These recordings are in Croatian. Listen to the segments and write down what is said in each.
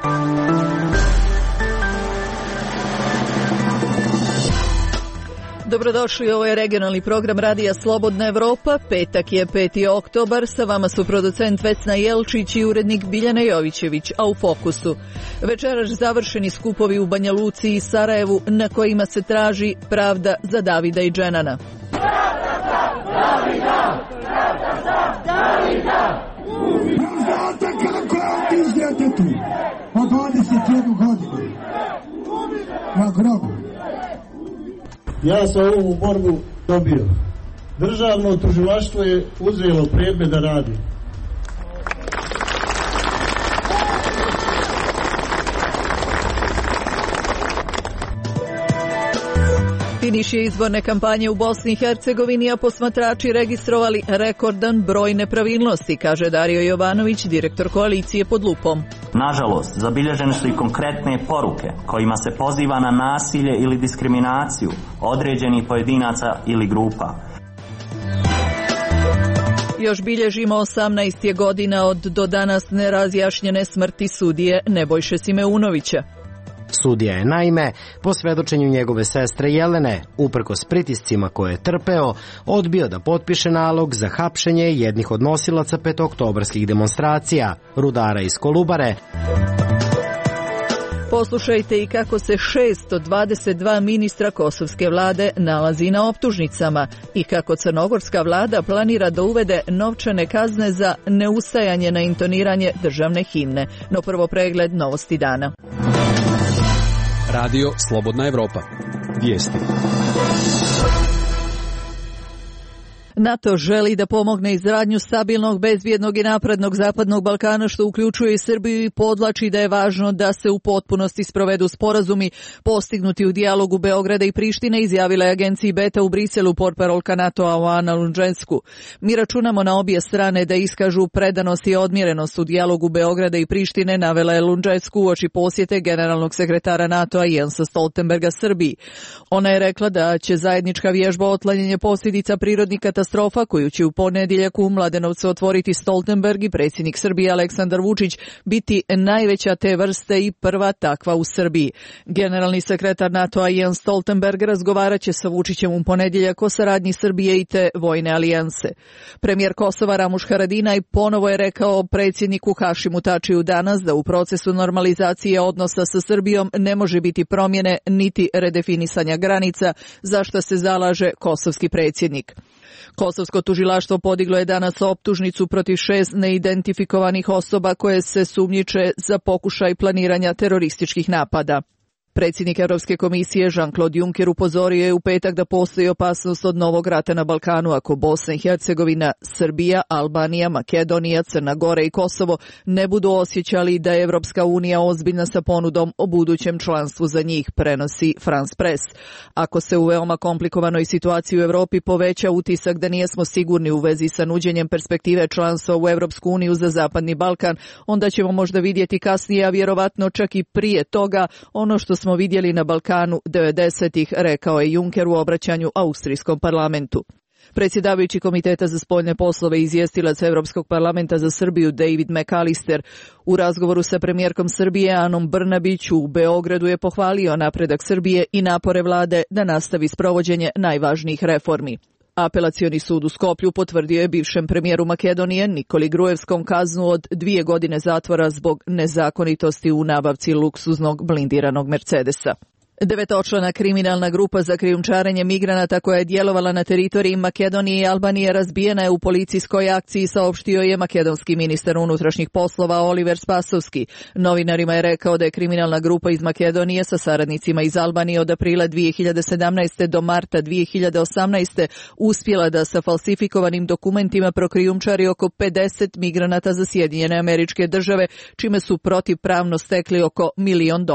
Dobrodošli, ovo je regionalni program Radija Slobodna Evropa. Petak je 5. oktobar, sa vama su producent Vesna Jelčić i urednik Biljana Jovićević, a u fokusu večeras završeni skupovi u Banja Luci i Sarajevu na kojima se traži pravda za Davida i Dženana. Znate kako je otiš djetetu od 21 godinu na grobu. Ja sam ovu borbu dobio. Državno tužilaštvo je uzelo predmet da radi. Finiš je izborne kampanje u Bosni i Hercegovini, a posmatrači registrovali rekordan broj nepravilnosti, kaže Dario Jovanović, direktor koalicije Pod lupom. Nažalost, zabilježene su i konkretne poruke kojima se poziva na nasilje ili diskriminaciju određenih pojedinaca ili grupa. Još bilježimo 18 je godina od do danas nerazjašnjene smrti sudije Nebojše Simeunovića. Sudija je naime, po svedočenju njegove sestre Jelene, uprkos pritiscima koje je trpeo, odbio da potpiše nalog za hapšenje jednih od nosilaca petooktobarskih demonstracija, rudara iz Kolubare. Poslušajte i kako se 622 ministra kosovske vlade nalazi na optužnicama i kako crnogorska vlada planira da uvede novčane kazne za neustajanje na intoniranje državne himne. No prvo pregled novosti dana. Radio Slobodna Evropa. Vijesti. NATO želi da pomogne izgradnju stabilnog, bezbjednog i naprednog zapadnog Balkana, što uključuje i Srbiju, i podvlači da je važno da se u potpunosti sprovedu sporazumi postignuti u dijalogu Beograda i Prištine, izjavila je agenciji Beta u Briselu portparolka NATO-a Oana Lundžensku. Mi računamo na obje strane da iskažu predanost i odmjerenost u dijalogu Beograda i Prištine, navela je Lundžensku uoči posjete generalnog sekretara NATO-a Jensa Stoltenberga Srbiji. Ona je rekla da će zajednička vježba otklanjanje posljedica prirodnih katastrofa koju će u ponedjeljak u Mladenovcu otvoriti Stoltenberg i predsjednik Srbije Aleksandar Vučić biti najveća te vrste i prva takva u Srbiji. Generalni sekretar NATO-a Jens Stoltenberg razgovarat će sa Vučićem u ponedjeljak o saradnji Srbije i te vojne alijanse. Premijer Kosova Ramuš Haradinaj ponovo je rekao predsjedniku Hašimu Tačiju danas da u procesu normalizacije odnosa sa Srbijom ne može biti promjene niti redefinisanja granica, za što se zalaže kosovski predsjednik. Kosovsko tužilaštvo podiglo je danas optužnicu protiv 6 neidentifikovanih osoba koje se sumnjiče za pokušaj planiranja terorističkih napada. Predsjednik Europske komisije Jean-Claude Juncker upozorio je u petak da postoji opasnost od novog rata na Balkanu ako Bosna i Hercegovina, Srbija, Albanija, Makedonija, Crna Gora i Kosovo ne budu osjećali da je Evropska unija ozbiljna sa ponudom o budućem članstvu za njih, prenosi France Press. Ako se u veoma komplikovanoj situaciji u Europi poveća utisak da nijesmo sigurni u vezi sa nuđenjem perspektive članstva u Evropsku uniju za Zapadni Balkan, onda ćemo možda vidjeti kasnije, a vjerovatno čak i prije toga, ono što smo vidjeli na Balkanu 90-ih, rekao je Juncker u obraćanju austrijskom parlamentu. Predsjedavajući Komiteta za spoljne poslove i izvjestilac Europskog parlamenta za Srbiju David McAllister u razgovoru sa premijerkom Srbije Anom Brnabić u Beogradu je pohvalio napredak Srbije i napore vlade da nastavi sprovođenje najvažnijih reformi. Apelacioni sud u Skoplju potvrdio je bivšem premijeru Makedonije Nikoli Gruevskom kaznu od 2 godine zatvora zbog nezakonitosti u nabavci luksuznog blindiranog Mercedesa. 9-člana kriminalna grupa za krijumčarenje migranata koja je djelovala na teritoriji Makedonije i Albanije razbijena je u policijskoj akciji, saopštio je makedonski ministar unutrašnjih poslova Oliver Spasovski. Novinarima je rekao da je kriminalna grupa iz Makedonije sa saradnicima iz Albanije od aprila 2017. do marta 2018. uspjela da sa falsifikovanim dokumentima prokrijumčari oko 50 migranata za Sjedinjene Američke Države, čime su protivpravno stekli oko $1 milion.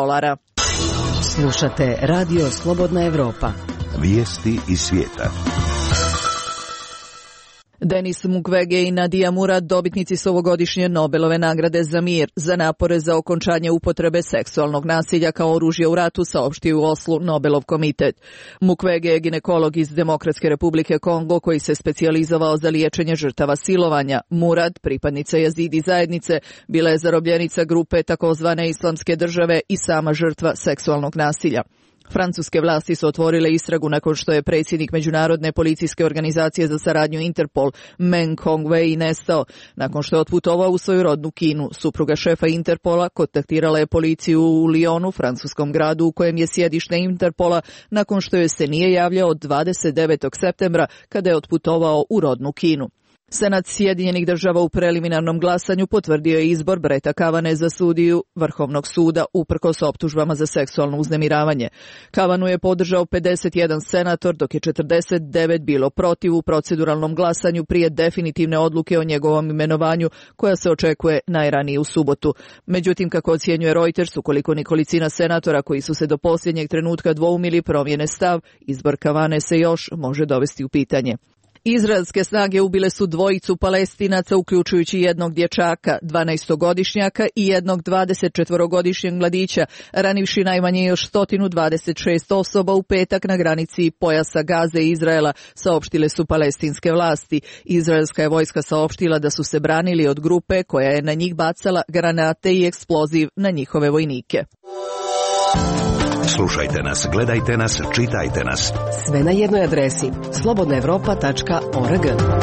Slušate Radio Slobodna Evropa. Vijesti iz svijeta. Denis Mukwege i Nadia Murad dobitnici su ovogodišnje Nobelove nagrade za mir za napore za okončanje upotrebe seksualnog nasilja kao oružja u ratu, saopštio u Oslu Nobelov komitet. Mukwege je ginekolog iz Demokratske republike Kongo koji se specijalizovao za liječenje žrtava silovanja. Murad, pripadnica Jazidi zajednice, bila je zarobljenica grupe takozvane Islamske države i sama žrtva seksualnog nasilja. Francuske vlasti su otvorile istragu nakon što je predsjednik Međunarodne policijske organizacije za saradnju Interpol Meng Hongwei nestao. Nakon što je otputovao u svoju rodnu Kinu, supruga šefa Interpola kontaktirala je policiju u Lyonu, francuskom gradu u kojem je sjedište Interpola, nakon što joj se nije javljao od 29. septembra kada je otputovao u rodnu Kinu. Senat Sjedinjenih država u preliminarnom glasanju potvrdio je izbor Breta Kavane za sudiju Vrhovnog suda uprkos optužbama za seksualno uznemiravanje. Kavanu je podržao 51 senator, dok je 49 bilo protiv u proceduralnom glasanju prije definitivne odluke o njegovom imenovanju, koja se očekuje najranije u subotu. Međutim, kako ocjenjuje Reuters, ukoliko nekolicina senatora koji su se do posljednjeg trenutka dvoumili promijene stav, izbor Kavane se još može dovesti u pitanje. Izraelske snage ubile su dvojicu Palestinaca, uključujući jednog dječaka, 12-godišnjaka i jednog 24-godišnjeg mladića, ranivši najmanje još 126 osoba u petak na granici pojasa Gaze i Izraela, saopštile su palestinske vlasti. Izraelska je vojska saopštila da su se branili od grupe koja je na njih bacala granate i eksploziv na njihove vojnike. Slušajte nas, gledajte nas, čitajte nas. Sve na jednoj adresi slobodnaevropa.org.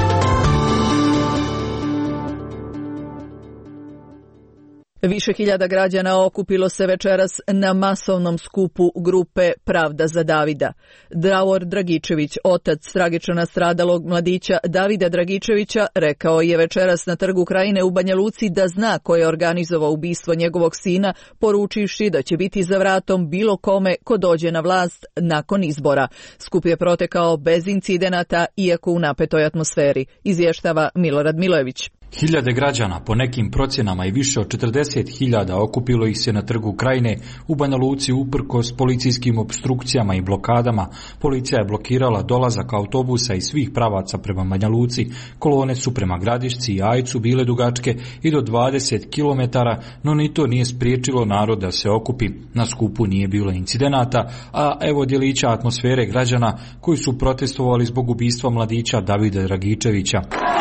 Više hiljada građana okupilo se večeras na masovnom skupu grupe Pravda za Davida. Davor Dragičević, otac tragično nastradalog mladića Davida Dragičevića, rekao je večeras na Trgu Krajine u Banja Luci da zna ko je organizovao ubistvo njegovog sina, poručivši da će biti za vratom bilo kome ko dođe na vlast nakon izbora. Skup je protekao bez incidenata, iako u napetoj atmosferi, izvještava Milorad Milojević. Hiljade građana, po nekim procjenama i više od 40.000, okupilo ih se na Trgu Krajine u Banja Luci uprkos policijskim opstrukcijama i blokadama. Policija je blokirala dolazak autobusa iz svih pravaca prema Banja Luci. Kolone su prema Gradišci i Ajcu bile dugačke i do 20 km, no ni to nije spriječilo narod da se okupi. Na skupu nije bilo incidenata, a evo djelića atmosfere građana koji su protestovali zbog ubistva mladića Davida Dragičevića.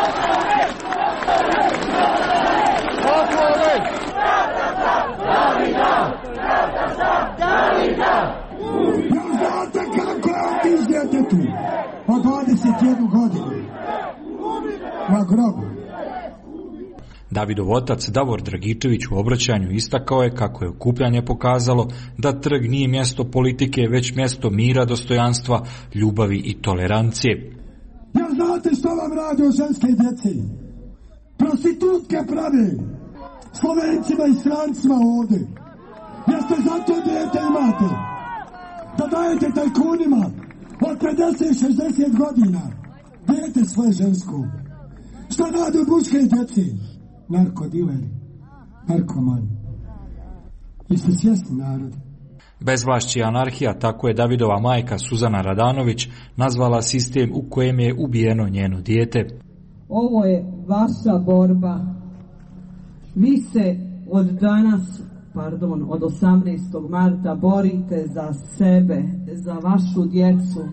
Od 21 godinu na grobu. Davidov otac Davor Dragičević u obraćanju istakao je kako je okupljanje pokazalo da trg nije mjesto politike, već mjesto mira, dostojanstva, ljubavi i tolerancije. Ja znate što vam rade o ženske djeci? Prostitutke prave Slovencima i strancima ovdje. Jeste zato dijete imate da dajete tajkunima od 50-60 godina dijete svoje žensko. Što rade od muške djeci? Narkodileri, narkomani. Jeste svjesni narod? Bezvlašće i anarhija, tako je Davidova majka Suzana Radanović nazvala sistem u kojem je ubijeno njeno dijete. Ovo je vaša borba. Vi se od danas, od 18. marta borite za sebe, za vašu djecu.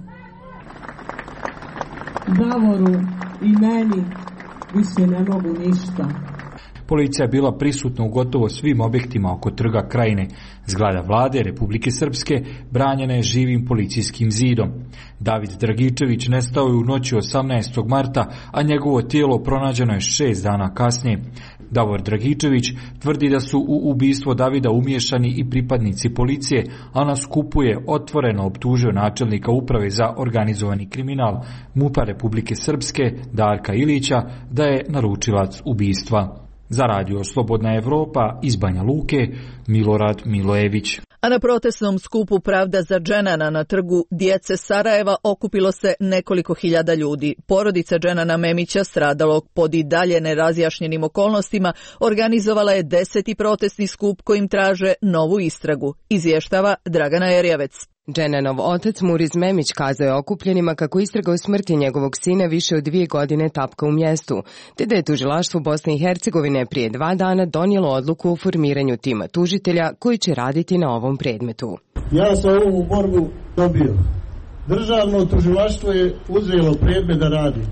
Davoru i meni više ne mogu ništa. Policija je bila prisutna u gotovo svim objektima oko Trga Krajine. Zgrada vlade Republike Srpske branjena je živim policijskim zidom. David Dragičević nestao je u noći 18. marta, a njegovo tijelo pronađeno je 6 dana kasnije. Davor Dragičević tvrdi da su u ubistvo Davida umiješani i pripadnici policije, a na skupu je otvoreno optužio načelnika uprave za organizovani kriminal MUP-a Republike Srpske Darka Ilića da je naručilac ubistva. Za radio Slobodna Evropa iz Banja Luke, Milorad Milojević. A na protestnom skupu Pravda za Dženana na Trgu djece Sarajeva okupilo se nekoliko hiljada ljudi. Porodica Dženana Memića, stradalog pod i dalje nerazjašnjenim okolnostima, organizovala je 10. protestni skup kojim traže novu istragu, izvještava Dragana Erjavec. Dženanov otac Muriz Memić kazao je okupljenima kako istraga o smrti njegovog sina više od 2 godine tapka u mjestu, te da je tužilaštvo Bosne i Hercegovine prije 2 dana donijelo odluku o formiranju tima tužitelja koji će raditi na ovom predmetu. Ja sam ovu borbu dobio. Državno tužilaštvo je uzelo predmet da radi.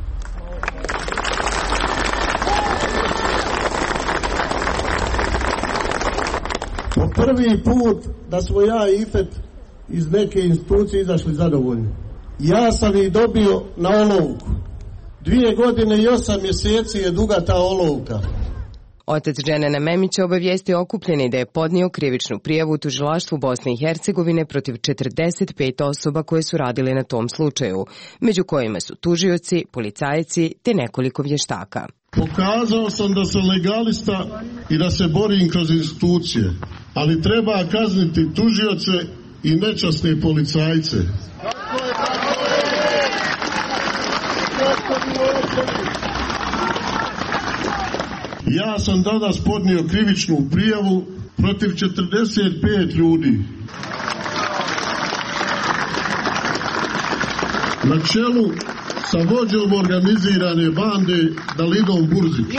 Po prvi put da smo ja i Ifet iz neke institucije izašli zadovoljni. Ja sam ih dobio na olovku. 2 godine i 8 mjeseci je duga ta olovka. Otac Dženana Memića obavijestio okupljeni da je podnio krivičnu prijavu u tužilaštvu Bosne i Hercegovine protiv 45 osoba koje su radile na tom slučaju, među kojima su tužioci, policajci te nekoliko vještaka. Pokazao sam da sam legalista i da se borim kroz institucije, ali treba kazniti tužioce i nečasne policajce. Ja sam danas podnio krivičnu prijavu protiv 45 ljudi. Na čelu sa vođom organizirane bande Dalidom Burzić.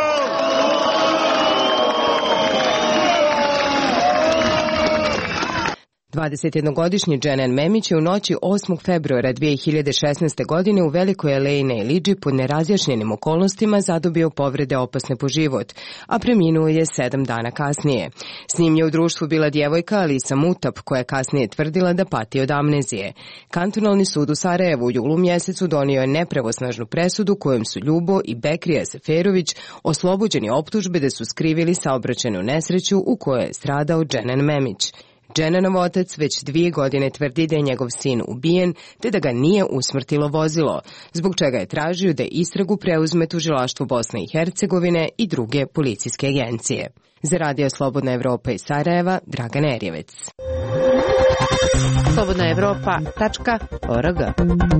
21-godišnji Dženan Memić je u noći 8. februara 2016. godine u Velikoj Aleji na Ilidži pod nerazjašnjenim okolnostima zadobio povrede opasne po život, a preminuo je 7 dana kasnije. S njim je u društvu bila djevojka Alisa Mutap, koja je kasnije tvrdila da pati od amnezije. Kantonalni sud u Sarajevu u julu mjesecu donio je nepravosnažnu presudu kojom su Ljubo i Bekrija Seferović oslobođeni optužbe da su skrivili saobraćajnu nesreću u kojoj je stradao Dženan Memić. Dženanov otac već 2 godine tvrdi da je njegov sin ubijen te da ga nije usmrtilo vozilo, zbog čega je tražio da istragu preuzme tužilaštvo Bosne i Hercegovine i druge policijske agencije. Za Radio Slobodna Evropa iz Sarajeva, Dragan Erjevec. slobodnaevropa.org.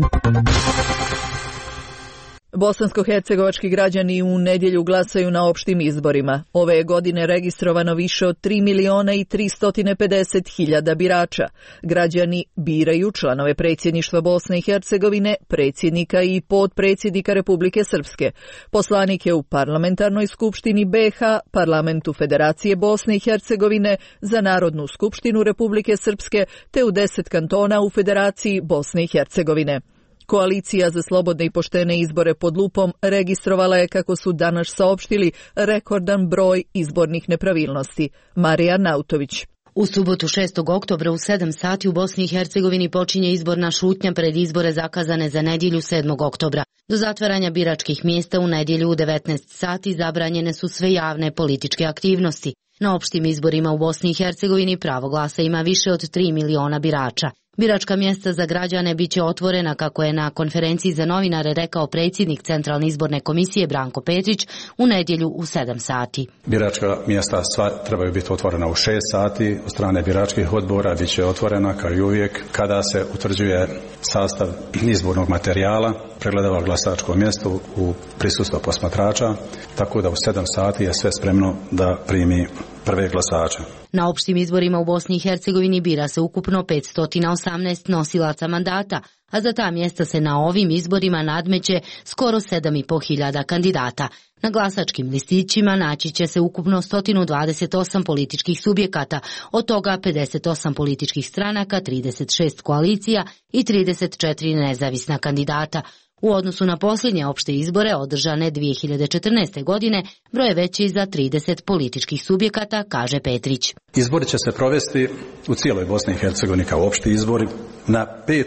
Bosansko-hercegovački građani u nedjelju glasaju na opštim izborima. Ove je godine registrovano više od 3.350.000 birača. Građani biraju članove predsjedništva Bosne i Hercegovine, predsjednika i potpredsjednika Republike Srpske, poslanike u Parlamentarnoj skupštini BiH, Parlamentu Federacije Bosne i Hercegovine, za Narodnu skupštinu Republike Srpske te u 10 kantona u Federaciji Bosne i Hercegovine. Koalicija za slobodne i poštene izbore pod lupom registrovala je, kako su danas saopštili, rekordan broj izbornih nepravilnosti. Marija Nautović. U subotu 6. oktobra u 7 sati u Bosni i Hercegovini počinje izborna šutnja pred izbore zakazane za nedjelju 7. oktobra. Do zatvaranja biračkih mjesta u nedjelju u 19 sati zabranjene su sve javne političke aktivnosti. Na opštim izborima u Bosni i Hercegovini pravo glasa ima više od 3 miliona birača. Biračka mjesta za građane bit će otvorena, kako je na konferenciji za novinare rekao predsjednik Centralne izborne komisije Branko Petrić, u nedjelju u 7 sati. Biračka mjesta sva trebaju biti otvorena u 6 sati, od strane biračkih odbora bit će otvorena kao i uvijek kada se utvrđuje sastav izbornog materijala, pregledava glasačko mjesto u prisustvu posmatrača, tako da u 7 sati je sve spremno da primi prve glasače. Na opštim izborima u Bosni i Hercegovini bira se ukupno 518 nosilaca mandata, a za ta mjesta se na ovim izborima nadmeće skoro 7.500 kandidata. Na glasačkim listićima naći će se ukupno 128 političkih subjekata, od toga 58 političkih stranaka, 36 koalicija i 34 nezavisna kandidata. U odnosu na posljednje opšte izbore održane 2014. godine, broj je veći za 30 političkih subjekata, kaže Petrić. Izbori će se provesti u cijeloj Bosni i Hercegovini kao opšti izbori na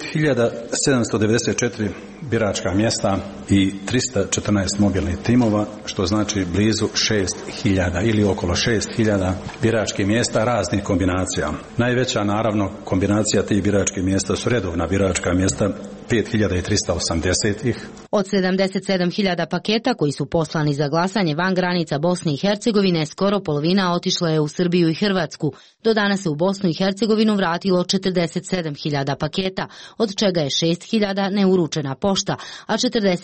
5.794 biračka mjesta i 314 mobilnih timova, što znači blizu 6.000 ili okolo 6.000 biračkih mjesta raznih kombinacija. Najveća, naravno, kombinacija tih biračkih mjesta su redovna biračka mjesta, 5.380, Od 77.000 paketa koji su poslani za glasanje van granica Bosne i Hercegovine, skoro polovina otišla je u Srbiju i Hrvatsku. Do danas se u Bosnu i Hercegovinu vratilo 47.000 paketa, od čega je 6.000 neuručena pošta, a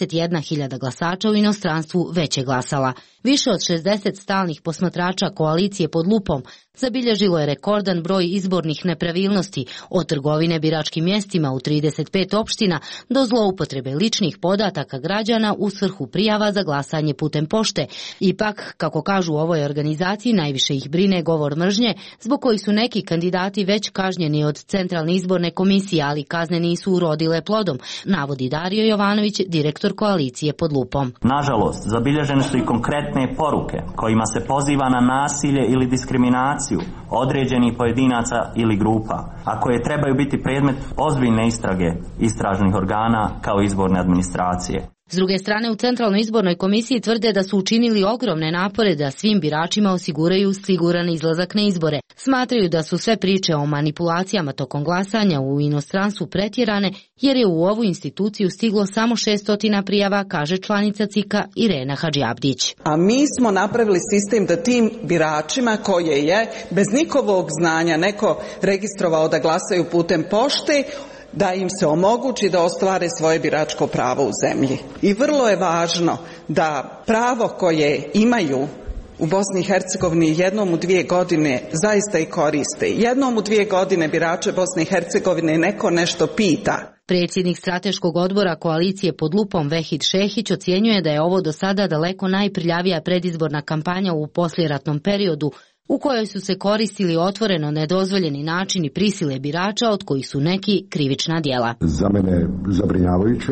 41.000 glasača u inostranstvu već je glasala. Više od 60 stalnih posmatrača koalicije pod lupom zabilježilo je rekordan broj izbornih nepravilnosti, od trgovine biračkim mjestima u 35 opština do zloupotrebe ličnih podataka građana u svrhu prijava za glasanje putem pošte. Ipak, kako kažu u ovoj organizaciji, najviše ih brine govor mržnje, zbog kojih su neki kandidati već kažnjeni od Centralne izborne komisije, ali kazne nisu urodile plodom, navodi Dario Jovanović, direktor koalicije pod lupom. Nažalost, zabilježene su i konkretne poruke kojima se poziva na nasilje ili diskriminaciju određenih pojedinaca ili grupa, a koje trebaju biti predmet ozbiljne istrage istražnih organa kao izborne administracije. S druge strane, u Centralnoj izbornoj komisiji tvrde da su učinili ogromne napore da svim biračima osiguraju siguran izlazak na izbore. Smatraju da su sve priče o manipulacijama tokom glasanja u inostranstvu pretjerane, jer je u ovu instituciju stiglo samo 600 prijava, kaže članica CIK-a Irena Hadžiabdić. A mi smo napravili sistem da tim biračima koje je bez njihovog znanja neko registrovao da glasaju putem pošte, da im se omogući da ostvare svoje biračko pravo u zemlji. I vrlo je važno da pravo koje imaju u Bosni i Hercegovini jednom u 2 godine zaista i koriste. Jednom u 2 godine birače Bosne i Hercegovine neko nešto pita. Predsjednik strateškog odbora koalicije pod lupom Vehid Šehić ocjenjuje da je ovo do sada daleko najprljavija predizborna kampanja u poslijeratnom periodu, u kojoj su se koristili otvoreno nedozvoljeni načini prisile birača, od kojih su neki krivična djela. Za mene je zabrinjavajuće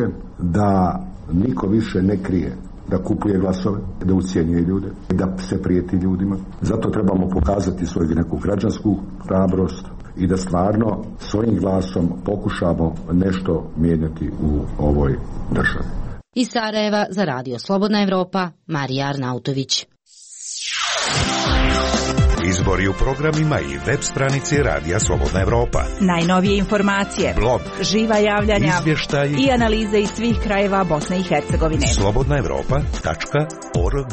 da niko više ne krije da kupuje glasove, da ucjenjuje ljude, da se prijeti ljudima. Zato trebamo pokazati svoju neku građansku hrabrost i da stvarno svojim glasom pokušamo nešto mijenjati u ovoj državi. Iz Sarajeva za Radio Slobodna Evropa, Marija Arnautović. Izbori u programima i web stranici Radija Slobodna Evropa. Najnovije informacije, blog, živa javljanja, izvještaj i analize iz svih krajeva Bosne i Hercegovine. slobodnaevropa.org.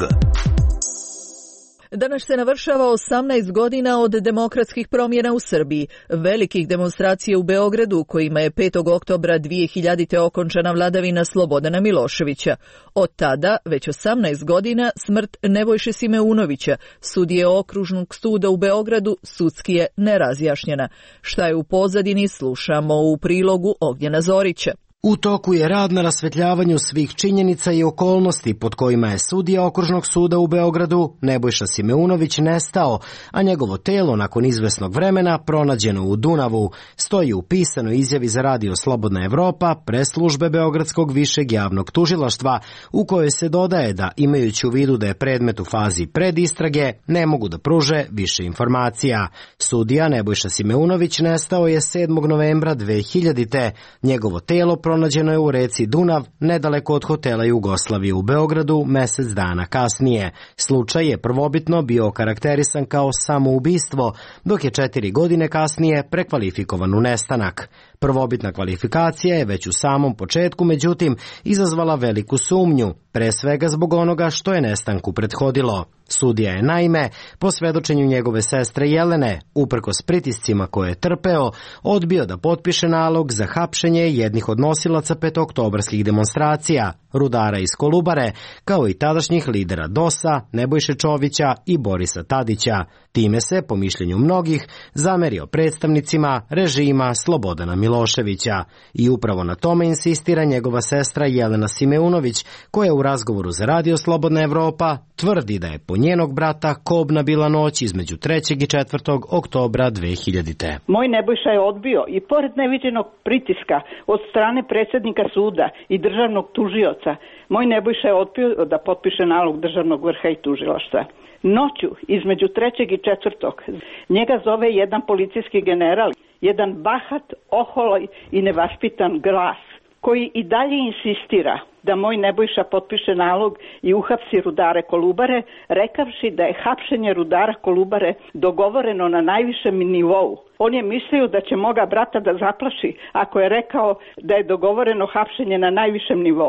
Danas se navršava 18 godina od demokratskih promjena u Srbiji, velikih demonstracija u Beogradu, kojima je 5. oktobra 2000. okončana vladavina Slobodana Miloševića. Od tada, već 18 godina, smrt Nebojše Simeunovića, sudije Okružnog suda u Beogradu, sudski je nerazjašnjena. Šta je u pozadini, slušamo u prilogu Ognjena Zorića. U toku je rad na rasvetljavanju svih činjenica i okolnosti pod kojima je sudija Okružnog suda u Beogradu Nebojša Simeunović nestao, a njegovo telo nakon izvesnog vremena pronađeno u Dunavu, stoji u pisanoj izjavi za Radio Slobodna Evropa presslužbe Beogradskog višeg javnog tužilaštva, u kojoj se dodaje da, imajući u vidu da je predmet u fazi predistrage, ne mogu da pruže više informacija. Sudija Nebojša Simeunović nestao je 7. novembra 2000. Njegovo telo pronađeno je u reci Dunav, nedaleko od hotela Jugoslavije u Beogradu, mjesec dana kasnije. Slučaj je prvobitno bio okarakterisan kao samoubistvo, dok je 4 godine kasnije prekvalifikovan u nestanak. Prvobitna kvalifikacija je već u samom početku, međutim, izazvala veliku sumnju, pre svega zbog onoga što je nestanku prethodilo. Sudija je naime, po svedočenju njegove sestre Jelene, uprkos pritiscima koje je trpeo, odbio da potpiše nalog za hapšenje jednih od nosilaca petooktobarskih demonstracija, rudara iz Kolubare, kao i tadašnjih lidera DOS-a, Nebojše Čovića i Borisa Tadića. Time se, po mišljenju mnogih, zamerio predstavnicima režima Slobodana Miloševića. I upravo na tome insistira njegova sestra Jelena Simeunović, koja u razgovoru za Radio Slobodna Evropa tvrdi da je po njenog brata kobna bila noć između 3. i 4. oktobra 2000. Moj Nebojša je odbio i pored neviđenog pritiska od strane predsjednika suda i državnog tužioca, moj Nebojša je odbio da potpiše nalog državnog vrha i tužilaštva. Noću između 3. i 4. njega zove jedan policijski general, jedan bahat, oholoj i nevaspitan glas, koji i dalje insistira da moj Nebojša potpiše nalog i uhapsi rudare Kolubare, rekavši da je hapšenje rudara Kolubare dogovoreno na najvišem nivou. On je mislio da će moga brata da zaplaši ako je rekao da je dogovoreno hapšenje na najvišem nivou.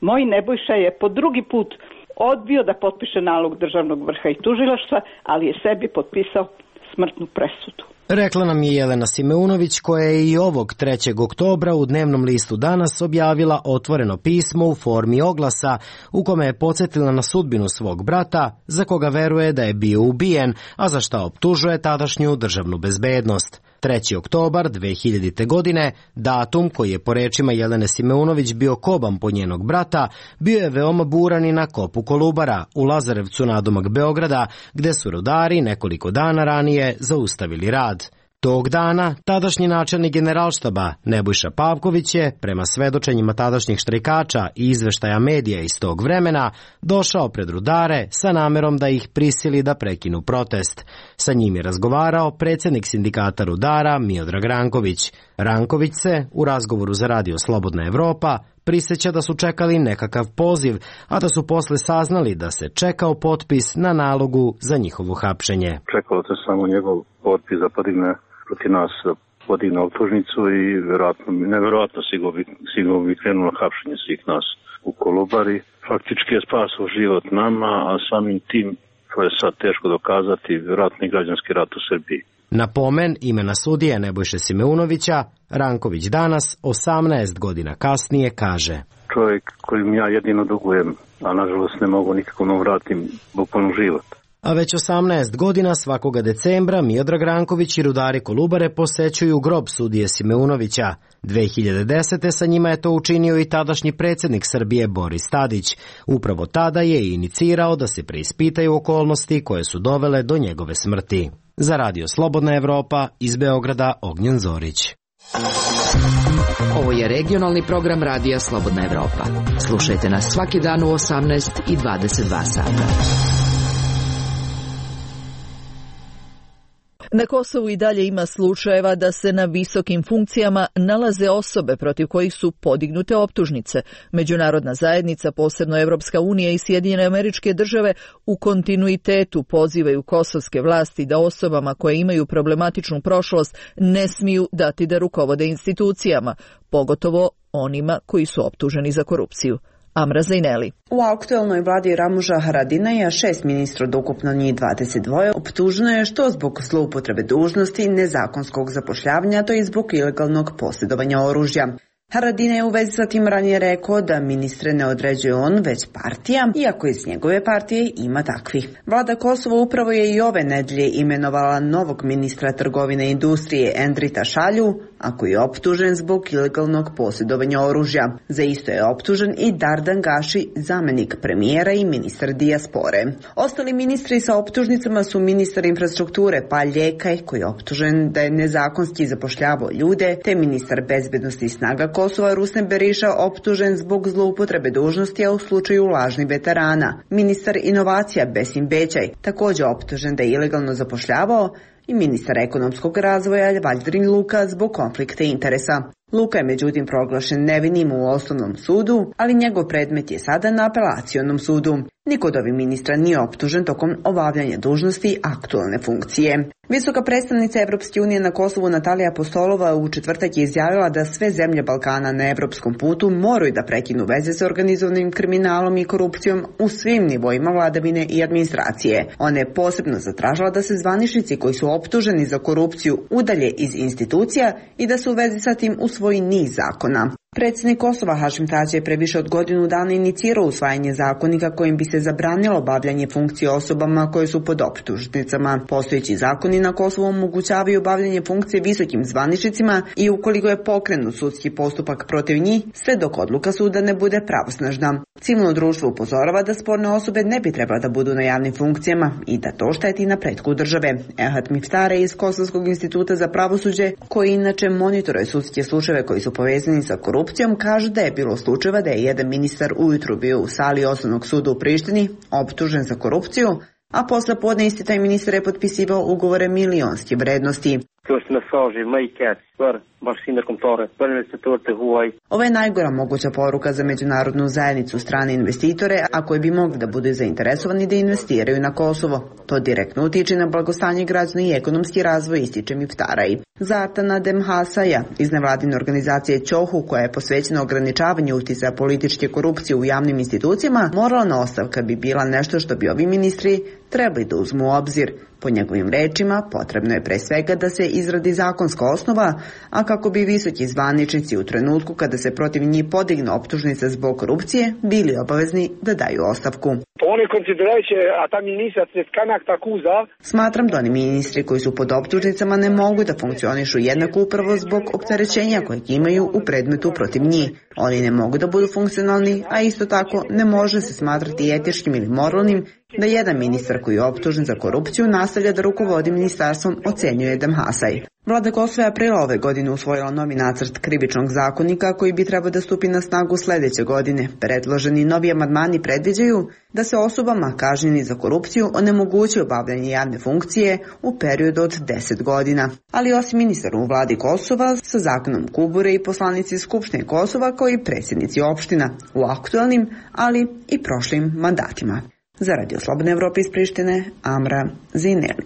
Moj Nebojša je po drugi put odbio da potpiše nalog državnog vrha i tužilaštva, ali je sebi potpisao smrtnu presudu. Rekla nam je Jelena Simeunović, koja je i ovog 3. oktobra u dnevnom listu Danas objavila otvoreno pismo u formi oglasa u kome je podsjetila na sudbinu svog brata, za koga veruje da je bio ubijen, a za šta optužuje tadašnju državnu bezbednost. 3. oktobar 2000. godine, datum koji je po rečima Jelene Simeunović bio koban po njenog brata, bio je veoma buran i na kopu Kolubara u Lazarevcu nadomak Beograda, gde su rudari nekoliko dana ranije zaustavili rad. Tog dana, tadašnji načelnik Generalštaba Nebojša Pavković je, prema svedočenjima tadašnjih štrajkača i izveštaja medija iz tog vremena, došao pred rudare sa namerom da ih prisili da prekinu protest. Sa njim je razgovarao predsjednik sindikata rudara Miodrag Ranković. Ranković se, u razgovoru za radio Slobodna Evropa, prisjeća da su čekali nekakav poziv, a da su posle saznali da se čekao potpis na nalogu za njihovo hapšenje. Čekalo se samo njegov potpis da podigne protiv nas, podigne optužnicu i nevjerojatno sigurno bi krenulo hapšenje svih nas u Kolubari. Faktički je spasao život nama, a samim tim, to je sad teško dokazati, vjerojatno i građanski rat u Srbiji. Na pomen imena sudije Nebojše Simeunovića, Ranković danas, 18 godina kasnije, kaže: Čovjek kojim ja jedino dugujem, a nažalost ne mogu nikako mu vratim bukvalno život. A već 18 godina svakoga decembra Miodrag Ranković i rudari Kolubare posećuju grob sudije Simeunovića. 2010. sa njima je to učinio i tadašnji predsjednik Srbije Boris Tadić. Upravo tada je inicirao da se preispitaju okolnosti koje su dovele do njegove smrti. Za radio Slobodna Evropa, iz Beograda, Ognjen Zorić. Ovo je regionalni program radija Slobodna Evropa. Slušajte nas svaki dan u 18 i 22 sata. Na Kosovu i dalje ima slučajeva da se na visokim funkcijama nalaze osobe protiv kojih su podignute optužnice. Međunarodna zajednica, posebno Evropska unija i Sjedinjene Američke Države, u kontinuitetu pozivaju kosovske vlasti da osobama koje imaju problematičnu prošlost ne smiju dati da rukovode institucijama, pogotovo onima koji su optuženi za korupciju. Amra Zajneli. U aktuelnoj vladi Ramuža Haradinaja 6 ministra od ukupno njih 22 optuženo je što zbog zloupotrebe dužnosti, nezakonskog zapošljavanja, to i zbog ilegalnog posjedovanja oružja. Haradinaj je u vezi sa tim ranije rekao da ministre ne određuje on, već partija, iako iz njegove partije ima takvih. Vlada Kosova upravo je i ove nedelje imenovala novog ministra trgovine i industrije Endrita Šalju, a koji je optužen zbog ilegalnog posjedovanja oružja. Za isto je optužen i Dardan Gaši, zamenik premijera i ministar dijaspore. Ostali ministri sa optužnicama su ministar infrastrukture Palj Ljekaj, koji je optužen da je nezakonski zapošljavao ljude, te ministar bezbednosti i snaga Kosova Rusem Beriša optužen zbog zloupotrebe dužnosti, a u slučaju lažnih veterana. Ministar inovacija Besim Bećaj također optužen da je ilegalno zapošljavao i ministar ekonomskog razvoja Valdrin Luka zbog konflikta interesa. Luka je međutim proglašen nevinim u osnovnom sudu, ali njegov predmet je sada na apelacionom sudu. Niko od ovih ministra nije optužen tokom obavljanja dužnosti aktualne funkcije. Visoka predstavnica Evropske unije na Kosovu Natalija Apostolova u četvrtak je izjavila da sve zemlje Balkana na evropskom putu moraju da prekinu veze sa organizovanim kriminalom i korupcijom u svim nivoima vladavine i administracije. Ona je posebno zatražila da se zvaničnici koji su optuženi za korupciju udalje iz institucija i da se u vezi sa tim usvoji niz zakona. Predsjednik Kosova Hašim Tači je pre više od godinu dana inicirao usvajanje zakonika kojim bi se zabranilo obavljanje funkcije osobama koje su pod optužnicama. Postojeći zakoni na Kosovu omogućavaju obavljanje funkcije visokim zvaničnicima i ukoliko je pokrenut sudski postupak protiv njih, sve dok odluka suda ne bude pravosnažna. Civilno društvo upozorava da sporne osobe ne bi trebala da budu na javnim funkcijama i da to šteti napretku države. Ehat Miftare iz Kosovskog instituta za pravosuđe, koji inače monitoruje sudske slučajeve koji su povezani sa korupcijom, kaže da je bilo slučajeva da je jedan ministar ujutru bio u sali osnovnog suda u Prištini optužen za korupciju, a posle podne isti taj ministar je potpisivao ugovore milionske vrednosti. Ovo je najgora moguća poruka za međunarodnu zajednicu, strane investitore, a koji bi mogli da budu zainteresovani da investiraju na Kosovo. To direktno utiče na blagostanje građana i ekonomski razvoj, ističe Miftaraj. Zartana Demhasaja iz nevladine organizacije Ćohu, koja je posvećena ograničavanju uticaja političke korupcije u javnim institucijama, moralna ostavka bi bila nešto što bi ovi ministri trebali da uzmu u obzir. Po njegovim rečima, potrebno je pre svega da se izradi zakonska osnova, a kako bi visoki zvaničnici u trenutku kada se protiv njih podigne optužnica zbog korupcije, bili obavezni da daju ostavku. Smatram da oni ministri koji su pod optužnicama ne mogu da funkcionišu jednako upravo zbog opterećenja kojeg imaju u predmetu protiv njih. Oni ne mogu da budu funkcionalni, a isto tako ne može se smatrati etičkim ili moralnim da jedan ministar koji je optužen za korupciju nastavlja da rukovodi ministarstvom, ocenjuje Demhasaj. Vlada Kosova je aprila ove godine usvojila novi nacrt krivičnog zakonika koji bi trebao da stupi na snagu sledeće godine. Predloženi novi amandmani predviđaju da se osobama kažnjeni za korupciju onemogući obavljanje javne funkcije u periodu od 10 godina. Ali osim ministara u vladi Kosova, sa zakonom kubure i poslanici Skupštine Kosova kao i predsjednici opština u aktualnim, ali i prošlim mandatima. Za Radio Slobodne Evrope iz Prištine, Amra Zineli.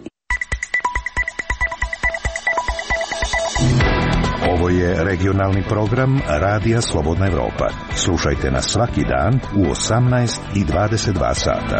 Ovo je regionalni program Radija Slobodna Evropa. Slušajte nas svaki dan u 18 i 22 sata.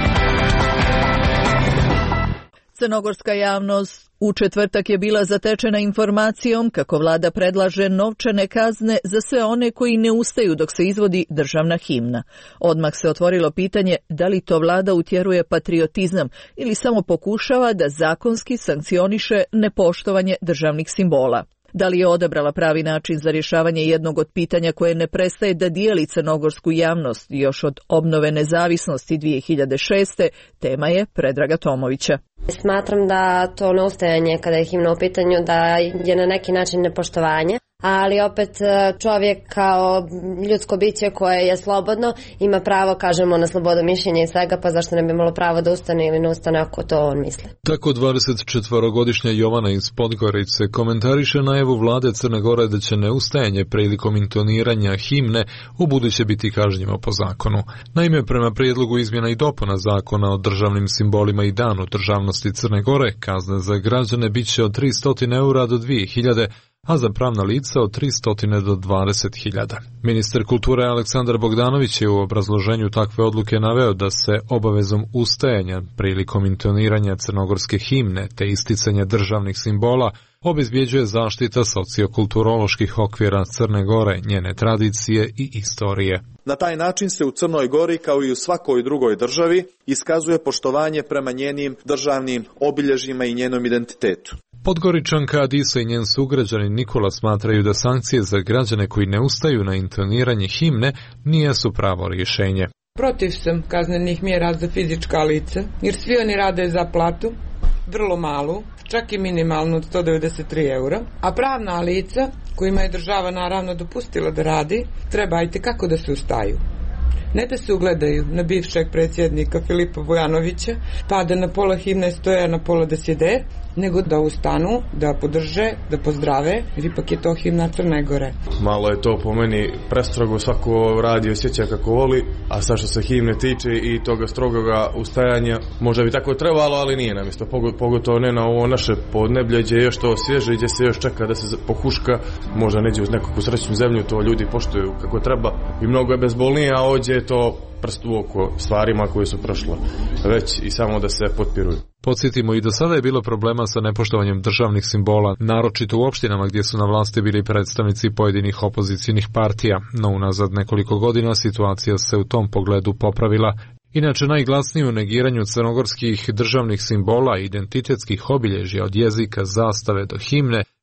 Crnogorska javnost u četvrtak je bila zatečena informacijom kako vlada predlaže novčane kazne za sve one koji ne ustaju dok se izvodi državna himna. Odmah se otvorilo pitanje da li to vlada utjeruje patriotizam ili samo pokušava da zakonski sankcioniše nepoštovanje državnih simbola. Da li je odabrala pravi način za rješavanje jednog od pitanja koje ne prestaje da dijeli crnogorsku javnost još od obnove nezavisnosti 2006. tema je Predraga Tomovića. Smatram da to neustajanje kada je himna u pitanju da je na neki način nepoštovanje, ali opet čovjek kao ljudsko biće koje je slobodno ima pravo, kažemo, na slobodu mišljenja i svega, pa zašto ne bi imalo pravo da ustane ili ne ustane ako to on misli. Tako 24-godišnja Jovana iz Podgorice komentariše najavu vlade Crne Gore da će neustajanje prilikom intoniranja himne ubuduće biti kažnjivo po zakonu. Naime, prema prijedlogu izmjena i dopuna zakona o državnim simbolima i danu državnosti Crne Gore, kazne za građane bit će od 300 eura do 2000, a za pravna lica od 300 do 20.000. Ministar kulture Aleksandar Bogdanović je u obrazloženju takve odluke naveo da se obavezom ustajanja prilikom intoniranja crnogorske himne te isticanja državnih simbola obezbjeđuje zaštita sociokulturoloških okvira Crne Gore, njene tradicije i istorije. Na taj način se u Crnoj Gori, kao i u svakoj drugoj državi, iskazuje poštovanje prema njenim državnim obilježjima i njenom identitetu. Podgoričanka Adisa i njen sugrađanin Nikola smatraju da sankcije za građane koji ne ustaju na intoniranje himne nisu pravo rješenje. Protiv sam kaznenih mjera za fizička lica, jer svi oni rade za platu, vrlo malu, čak i minimalnu od 193 eura, a pravna lica, kojima je država naravno dopustila da radi, treba i tekako da se ustaju. Ne da se ugledaju na bivšeg predsjednika Filipa Vujanovića, pa da na pola himne stoje, na pola da sjede, nego da ustanu, da podrže, da pozdrave, jer ipak je to himna Crne Gore. Malo je to po meni prestrogo, svako radi osjeća kako voli, a sad što se himne tiče i toga strogoga ustajanja, možda bi tako trebalo, ali nije namjesto, pogotovo ne na ovo naše podneblje, gdje je još to svježe, gdje se još čeka da se pohuška, možda neđe uz nekakvu srećnu zemlju, to ljudi poštuju kako treba i mnogo je bezbolnije, a ovdje je to prst u oko stvarima koje su prošle već i samo da se potpiruju. Podsjetimo, i do sada je bilo problema sa nepoštovanjem državnih simbola, naročito u opštinama gdje su na vlasti bili predstavnici pojedinih opozicijnih partija, no unazad nekoliko godina situacija se u tom pogledu popravila. Inače, najglasniji u negiranju crnogorskih državnih simbola i identitetskih obilježja od jezika, zastave do himne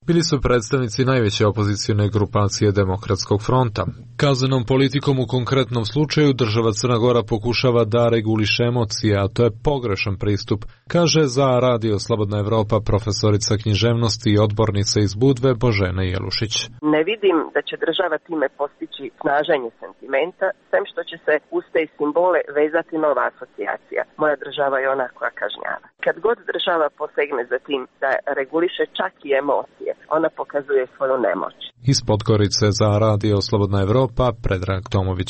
bili su predstavnici najveće opozicione grupacije Demokratskog fronta. Kaznenom politikom u konkretnom slučaju država Crna Gora pokušava da reguliše emocije, a to je pogrešan pristup, kaže za Radio Slobodna Evropa profesorica književnosti i odbornica iz Budve Božena Jelušić. Ne vidim da će država time postići snaženje sentimenta, sem što će se uz te simbole vezati nova asocijacija. Moja država je ona koja kažnjava. Kad god država posegne za tim da reguliše čak i emocije, ona pokazuje svoju nemoć. Iz Podgorice za Radio Slobodna Evropa, Predrag Tomović.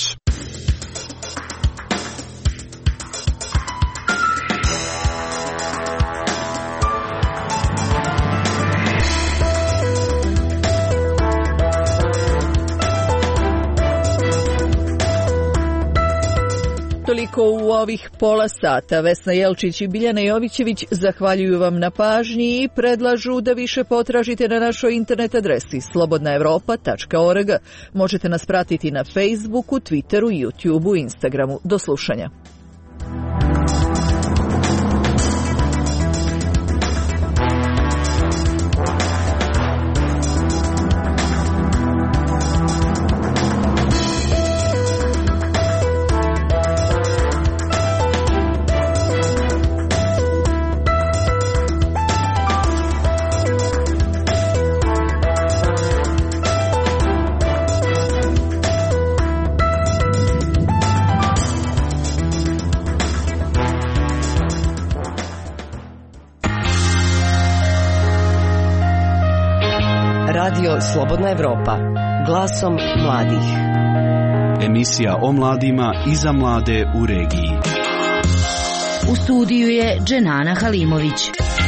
Toliko u ovih pola sata. Vesna Jelčić i Biljana Jovićević zahvaljuju vam na pažnji i predlažu da više potražite na našoj internet adresi slobodnaevropa.org. Možete nas pratiti na Facebooku, Twitteru, YouTubeu, Instagramu. Do slušanja. Radio Slobodna Evropa, glasom mladih. Emisija o mladima i za mlade u regiji. U studiju je Dženana Halimović.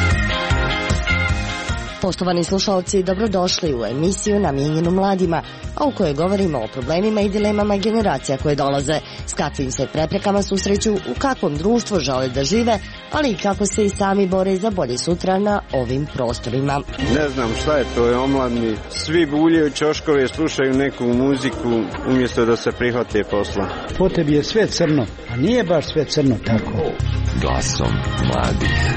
Poštovani slušalci, dobrodošli u emisiju namijenjenu mladima, a u kojoj govorimo o problemima i dilemama generacija koje dolaze, s kakvim se preprekama susreću, u kakvom društvu žele da žive, ali i kako se i sami bore za bolje sutra na ovim prostorima. Ne znam šta je to, je omladni. Svi buljaju ćoškove, slušaju neku muziku umjesto da se prihvate posla. Po tebi je sve crno, a nije baš sve crno tako. Glasom mladih.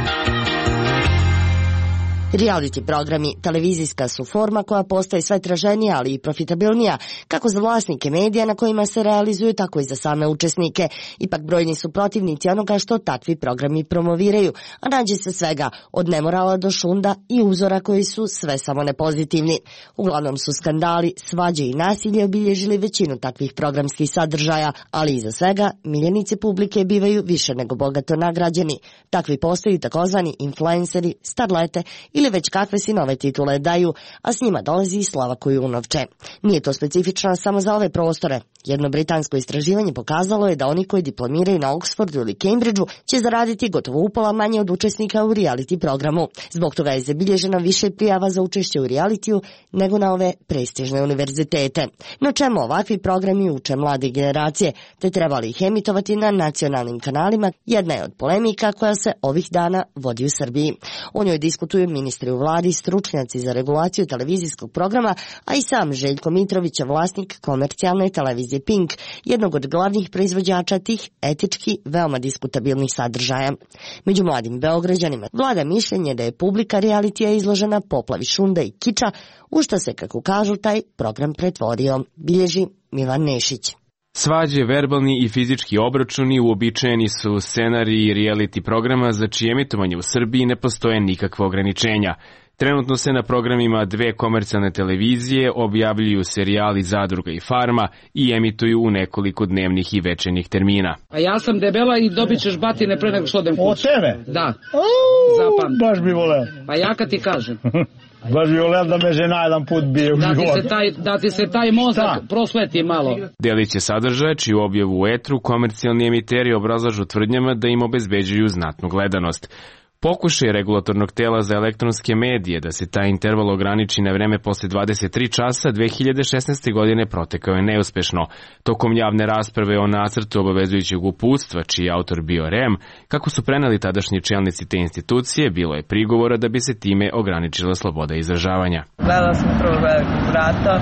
Reality programi televizijska su forma koja postaje sve traženija, ali i profitabilnija, kako za vlasnike medija na kojima se realizuju, tako i za same učesnike. Ipak brojni su protivnici onoga što takvi programi promoviraju, a nađe se svega, od nemorala do šunda i uzora koji su sve samo nepozitivni. Uglavnom su skandali, svađe i nasilje obilježili većinu takvih programskih sadržaja, ali iza svega miljenici publike bivaju više nego bogato nagrađeni. Takvi postaju takozvani influenceri, starlete ili već kakve si nove titule daju, a s njima dolazi i slava koju unovče. Nije to specifično samo za ove prostore. Jedno britansko istraživanje pokazalo je da oni koji diplomiraju na Oxfordu ili Cambridgeu će zaraditi gotovo upola manje od učesnika u reality programu. Zbog toga je zabilježeno više prijava za učešće u realitiju nego na ove prestižne univerzitete. No čemu ovakvi programi uče mlade generacije, te trebali ih emitovati na nacionalnim kanalima, jedna je od polemika koja se ovih dana vodi u Srbiji. O njoj diskutuju ministri u vladi, stručnjaci za regulaciju televizijskog programa, a i sam Željko Mitrović, vlasnik komercijalne televizije Pink, jednog od glavnih proizvođača tih etički veoma diskutabilnih sadržaja. Među mladim Beograđanima vlada mišljenje da je publika realitija izložena poplavi šunda i kiča, u što se, kako kažu, taj program pretvorio, bilježi Milan Nešić. Svađe, verbalni i fizički obračuni uobičajeni su scenariji reality programa za čije emitovanje u Srbiji ne postoje nikakva ograničenja. Trenutno se na programima dve komercijalne televizije objavljuju serijali Zadruga i Farma i emituju u nekoliko dnevnih i večernjih termina. A ja sam debela i dobit ćeš batine pre nego što odem kući. Od tebe? Da. Zapam. Baš bi voleo. Pa ja kad ti kažem. Baš bi voleo da me žena jedan put bije u život. Da ti se taj mozak prosveti malo. Deliće sadržaja, čiju objavu u etru komercijalni emiteri obrazlažu tvrdnjama da im obezbeđuju znatnu gledanost. Pokušaj regulatornog tela za elektronske medije da se taj interval ograniči na vreme posle 23 časa 2016. godine protekao je neuspešno. Tokom javne rasprave o nacrtu obavezujućeg uputstva, čiji je autor bio REM, kako su preneli tadašnji čelnici te institucije, bilo je prigovora da bi se time ograničila sloboda izražavanja. Gledala sam prvo Velikog brata,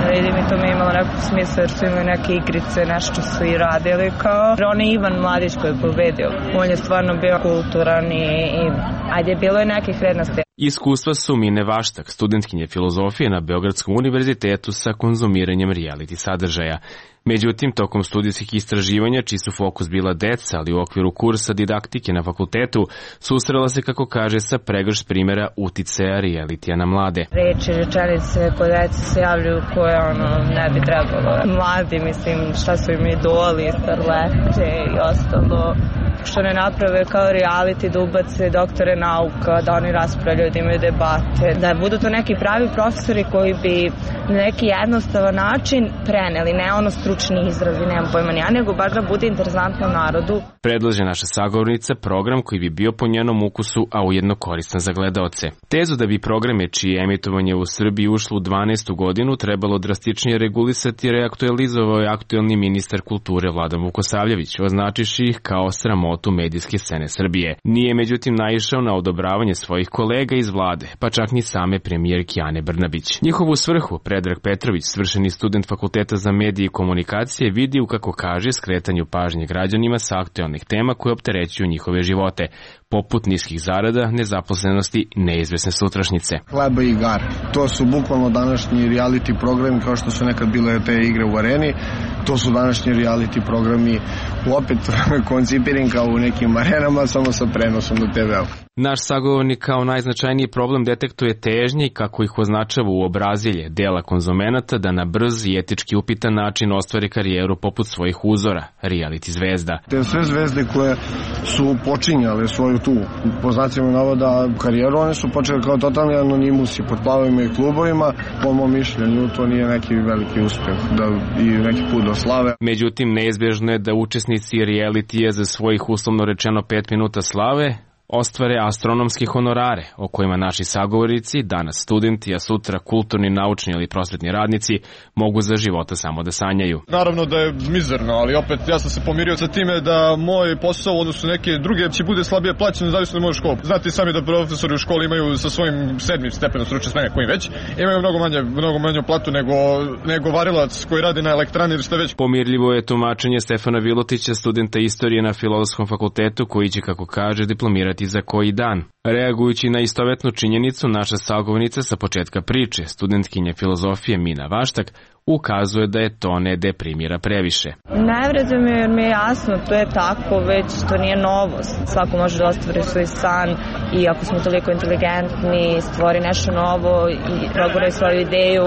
ne vidim i to mi je imalo nekog smisla jer su imali neke igrice, nešto su i radili kao onaj Ivan Mladić koji je pobedio. On je stvarno bio kulturan i ajde, bilo je nekih vrednosti. Iskustva su Mine Vaštak, studentkinje filozofije na Beogradskom univerzitetu sa konzumiranjem reality sadržaja. Međutim, tokom studijskih istraživanja, čiji su fokus bila deca, ali u okviru kursa didaktike na fakultetu, susrela se, kako kaže, sa pregršt primjera uticaja realitija na mlade. Reči, rečenice koje deca se javljaju koje ne bi trebalo. Mladi, mislim, šta su im idoli, starlete i ostalo. Što ne naprave kao reality, da ubace doktore nauka, da oni raspravljaju, da imaju debate, da budu to neki pravi profesori koji bi na neki jednostavan način preneli, ne ono stručni izrazi, nemam pojma ni ja, nego baš da bude interesantno narodu. Predlaže naša sagovornica program koji bi bio po njenom ukusu, a ujedno koristan za gledaoce. Tezu da bi programe čije emitovanje u Srbiji ušlo u 12. godinu trebalo drastičnije regulisati, reaktualizovao je aktuelni ministar kulture Vladan Vukosavljević, označiši ih kao sramotu medijske scene Srbije. Nije međutim naišao na odobravanje svojih kolega iz vlade, pa čak ni same premijerke Ane Brnabić. Njihovu svrhu Predrag Petrović, svršeni student Fakulteta za medije i komunikacije, vidi u, kako kaže, skretanju pažnje građanima sa aktuelnih tema koje opterećuju njihove živote, poput niskih zarada, nezaposlenosti, neizvesne sutrašnjice. Hleba i igara. To su bukvalno današnji reality programi kao što su nekad bile te igre u areni. To su današnji reality programi opet koncipirani kao u nekim arenama, samo sa prenosom do TV-a. Naš sagovornik kao najznačajniji problem detektuje težnje i, kako ih označava u obrazilje, dela konzumenata da na brz i etički upitan način ostvare karijeru poput svojih uzora, reality zvezda. Te sve zvezde koje su počinjale svoju tu, po znacima navoda, karijeru, one su počeli kao totalni anonimusi pod plavovima i klubovima. Po mom mišljenju to nije neki veliki uspeh i neki put do slave. Međutim, neizbježno je da učesnici realitija za svojih, uslovno rečeno, 5 minuta slave ostvare astronomski honorare, o kojima naši sagovornici, danas studenti, a sutra kulturni, naučni ili prosvetni radnici, mogu za života samo da sanjaju. Naravno da je mizerno, ali opet ja sam se pomirio sa time da moj posao, odnosno neke druge, će bude slabije plaćen, zavisno od moje škole. Znate sami da profesori u školi imaju sa svojim 7. stepenom stručne spreme, kojim već, imaju mnogo manju platu nego varilac koji radi na elektrani ili šta već. Pomirljivo je tumačenje Stefana Vilotića, studenta istorije na Filozofskom fakultetu, koji će, kako kaže, diplomirati za koji dan. Reagujući na istovetnu činjenicu, naša sagovornica sa početka priče, studentkinja filozofije Mina Vaštak, ukazuje da je to ne deprimira previše. Ne vređa me jer mi je jasno, to je tako, već to nije novost. Svako može da ostvari svoj san i ako smo toliko inteligentni, stvori nešto novo i proguraj svoju ideju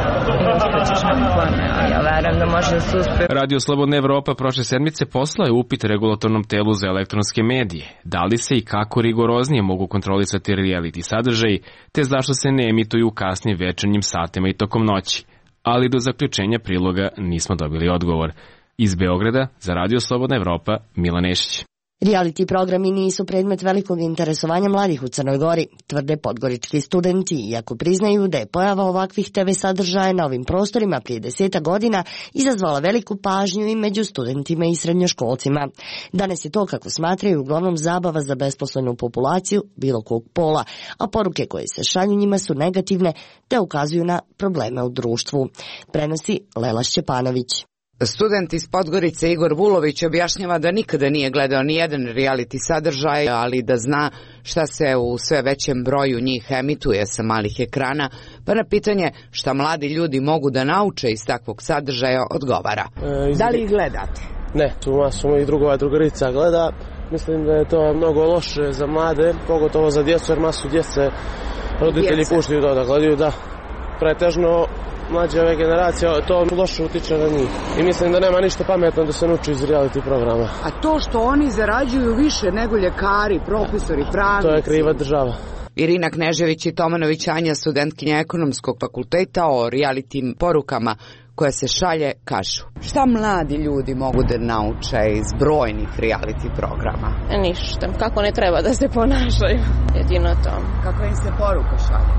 i uspećeš nekako, ja verujem da može da se uspe. Radio Slobodna Evropa prošle sedmice poslao je upit regulatornom telu za elektronske medije. Da li se i kako rigoroznije mogu kontrolisati reality sadržaji, te zašto se ne emituju u kasnim večernjim satima i tokom noći. Ali do zaključenja priloga nismo dobili odgovor. Iz Beograda za Radio Slobodna Evropa, Milan Nešić. Reality programi nisu predmet velikog interesovanja mladih u Crnoj Gori, tvrde podgorički studenti, iako priznaju da je pojava ovakvih TV sadržaja na ovim prostorima prije 10 godina izazvala veliku pažnju i među studentima i srednjoškolcima. Danas je to, kako smatraju, uglavnom zabava za besposlenu populaciju bilo kog pola, a poruke koje se šalju njima su negativne te ukazuju na probleme u društvu. Prenosi Lela Šćepanović. Student iz Podgorice Igor Vulović objašnjava da nikada nije gledao ni jedan reality sadržaj, ali da zna šta se u sve većem broju njih emituje sa malih ekrana, pa na pitanje šta mladi ljudi mogu da nauče iz takvog sadržaja odgovara. Da li ih gledate? Ne, su mojih drugarica gleda. Mislim da je to mnogo loše za mlade, pogotovo za djecu, jer masu djece roditelji puštaju da gledaju, da. Pretežno mlađe ove generacije, to loše utiče na njih. I mislim da nema ništa pametno da se nauči iz reality programa. A to što oni zarađuju više nego ljekari, profesori, pravnici... To je kriva država. Irina Knežević i Tomanović Anja, studentkinja Ekonomskog fakulteta, o reality porukama koje se šalje, kažu. Šta mladi ljudi mogu da nauče iz brojnih reality programa? Ništa. Kako ne treba da se ponašaju. Jedino to. Kako im se poruka šalje?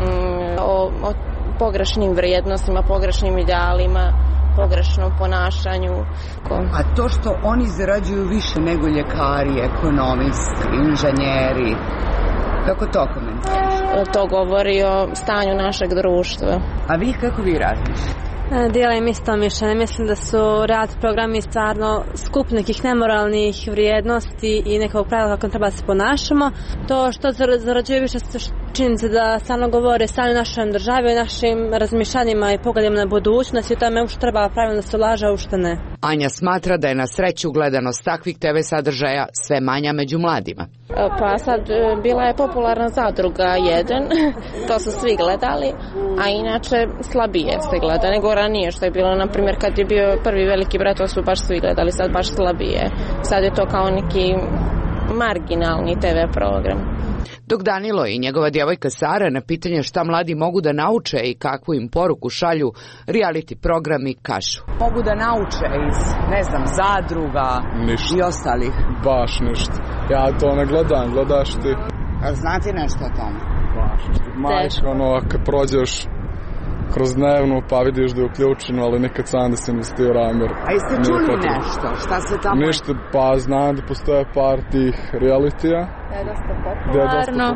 O pogrešnim vrijednostima, pogrešnim idealima, pogrešnom ponašanju. A to što oni zarađuju više nego ljekari, ekonomisti, inženjeri, kako to komentariš? To govori o stanju našeg društva. A vi kako vi razmišljate? Dijelim isto mišljenje. Mislim da su reality programi stvarno skup nekih nemoralnih vrijednosti i nekog pravila kako treba se ponašamo. To što zarađuje više činjenica da stalno govore sami o našoj državi, o našim razmišljanjima i pogledima na budućnost i o tome što treba pravilno da se ulaže, a što ne. Anja smatra da je na sreću gledanost takvih TV sadržaja sve manja među mladima. Pa sad bila je popularna Zadruga 1, to su svi gledali, a inače slabije se gleda nego ranije što je bilo, na primjer kad je bio prvi Veliki brat, to su baš svi gledali, sad baš slabije. Sad je to kao neki marginalni TV program. Dok Danilo i njegova djevojka Sara na pitanje šta mladi mogu da nauče i kakvu im poruku šalju reality programi kažu. Mogu da nauče iz, zadruga i ostalih. Baš ništa. Ja to ne gledam, gledaš ti. A znate nešto o tome? Baš majko, kad prođeš kroz dnevnu pa vidiš da je uključeno, ali nikad sam da se investiram. A jeste čuli nešto? Šta se tamo... Ništa, pa znam da postoje par tih realitija. Da je dosta popularno.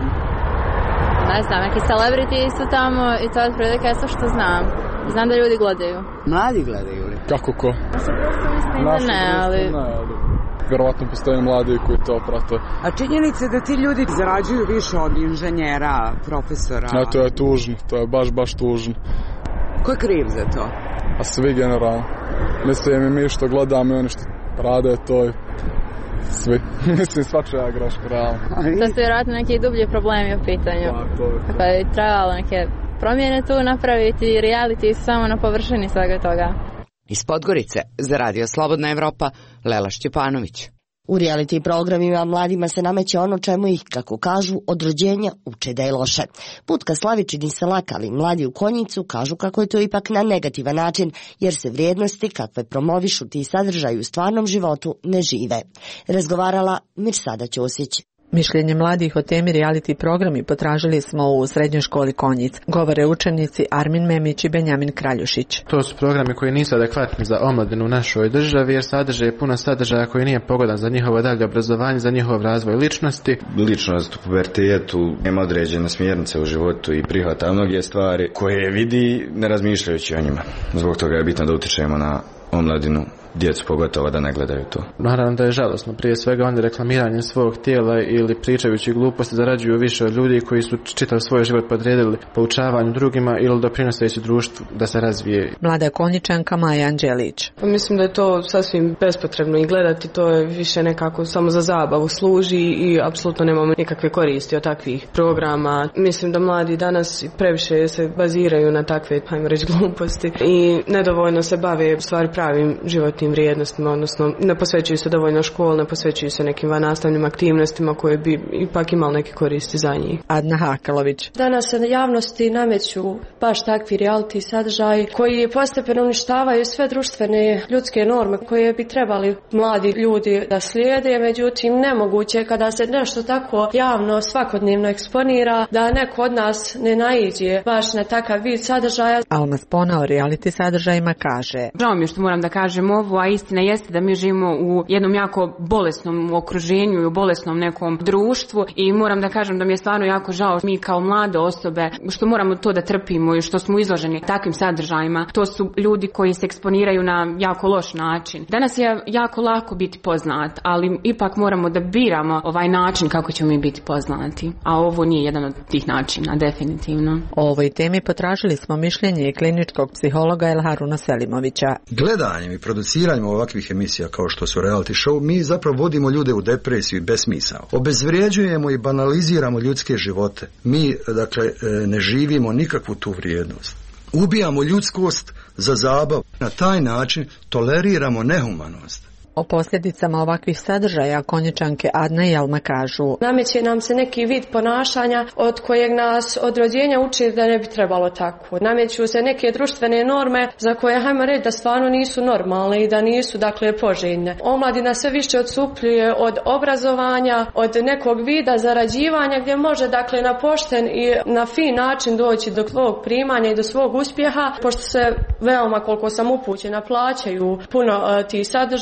Ne znam, neki celebrity su tamo i to je otprilike sve što znam. Znam da ljudi gledaju. Mladi gledaju li? Kako ko? Naša prosto mislim da ne, ali... Vjerovatno postoje mladi koji to prate. A činjenica da ti ljudi zarađuju više od inženjera, profesora? To je tužno, to je baš tužno. Ko je kriv za to? A svi generalno. Mislim i mi što gledamo i oni što rade, to je svi. Mislim svačija greška, realno. To su vjerojatno neki dublji problemi u pitanju. Tako da je trebalo neke promjene tu napraviti, reality samo na površini svega toga. Iz Podgorice za Radio Slobodna Evropa, Lela Šćepanović. U reality programima mladima se nameće ono čemu ih, kako kažu, od rođenja uče da je loše. Put ka slavi čini se lak, ali mladi u Konjicu kažu kako je to ipak na negativan način, jer se vrijednosti kakve promovišu ti sadržaju u stvarnom životu ne žive. Razgovarala Mirsada Ćosić. Mišljenje mladih o temi reality programi potražili smo u srednjoj školi Konjic. Govore učenici Armin Memić i Benjamin Kraljušić. To su programi koji nisu adekvatni za omladinu u našoj državi jer sadrže puno sadržaja koji nije pogodan za njihovo dalje obrazovanje, za njihov razvoj ličnosti. Ličnost u pubertetu nema određene smjernice u životu i prihvata mnoge stvari koje vidi ne razmišljajući o njima. Zbog toga je bitno da utičemo na omladinu, djecu pogotovo da ne gledaju to. Naravno da je žalosno. Prije svega oni reklamiranjem svog tijela ili pričajući gluposti zarađuju više od ljudi koji su čitav svoj život podredili poučavanju drugima ili doprinoseći društvu da se razvije. Mlada Konjičanka Maja Anđelić. Pa mislim da je to sasvim bespotrebno i gledati, to je više nekako samo za zabavu služi i apsolutno nemamo nikakve koristi od takvih programa. Mislim da mladi danas previše se baziraju na takve, hajmo reći, gluposti i nedovoljno se bave stvari pravim životnim vrijednostima, odnosno ne posvećuju se dovoljno školi, ne posvećuju se nekim vannastavnim aktivnostima koje bi ipak imali neke koristi za njih. Adna Hakalović. Danas se na javnosti nameću baš takvi reality sadržaji koji postepeno uništavaju sve društvene ljudske norme koje bi trebali mladi ljudi da slijede, međutim nemoguće kada se nešto tako javno svakodnevno eksponira da neko od nas ne naiđe baš na takav vid sadržaja. Alma Spona o reality sadržajima kaže: žao mi je što moram da kažem ovo, a istina jeste da mi živimo u jednom jako bolesnom okruženju i u bolesnom nekom društvu i moram da kažem da mi je stvarno jako žao mi kao mlade osobe što moramo to da trpimo i što smo izloženi takvim sadržajima. To su ljudi koji se eksponiraju na jako loš način. Danas je jako lako biti poznat, ali ipak moramo da biramo ovaj način kako ćemo mi biti poznati. A ovo nije jedan od tih načina, definitivno. O ovoj temi potražili smo mišljenje kliničkog psihologa Elharuna Selimovića. Gledanjem i produciranjem ovakvih emisija kao što su reality show, mi zapravo vodimo ljude u depresiju i besmisao. Obezvrijeđujemo i banaliziramo ljudske živote. Mi, dakle, ne živimo nikakvu tu vrijednost. Ubijamo ljudskost za zabavu. Na taj način toleriramo nehumanost. O posljedicama ovakvih sadržaja Konjičanke Adna i Alma kažu: nameće nam se neki vid ponašanja od kojeg nas od rođenja uči da ne bi trebalo tako. Nameću se neke društvene norme za koje, hajmo reći, da stvarno nisu normalne i da nisu, dakle, poželjne. Omladina sve više odsupljuje od obrazovanja, od nekog vida zarađivanja gdje može, dakle, na pošten i na fin način doći do svog primanja i do svog uspjeha, pošto se veoma, koliko sam upućena, plaćaju puno ti sadržaji,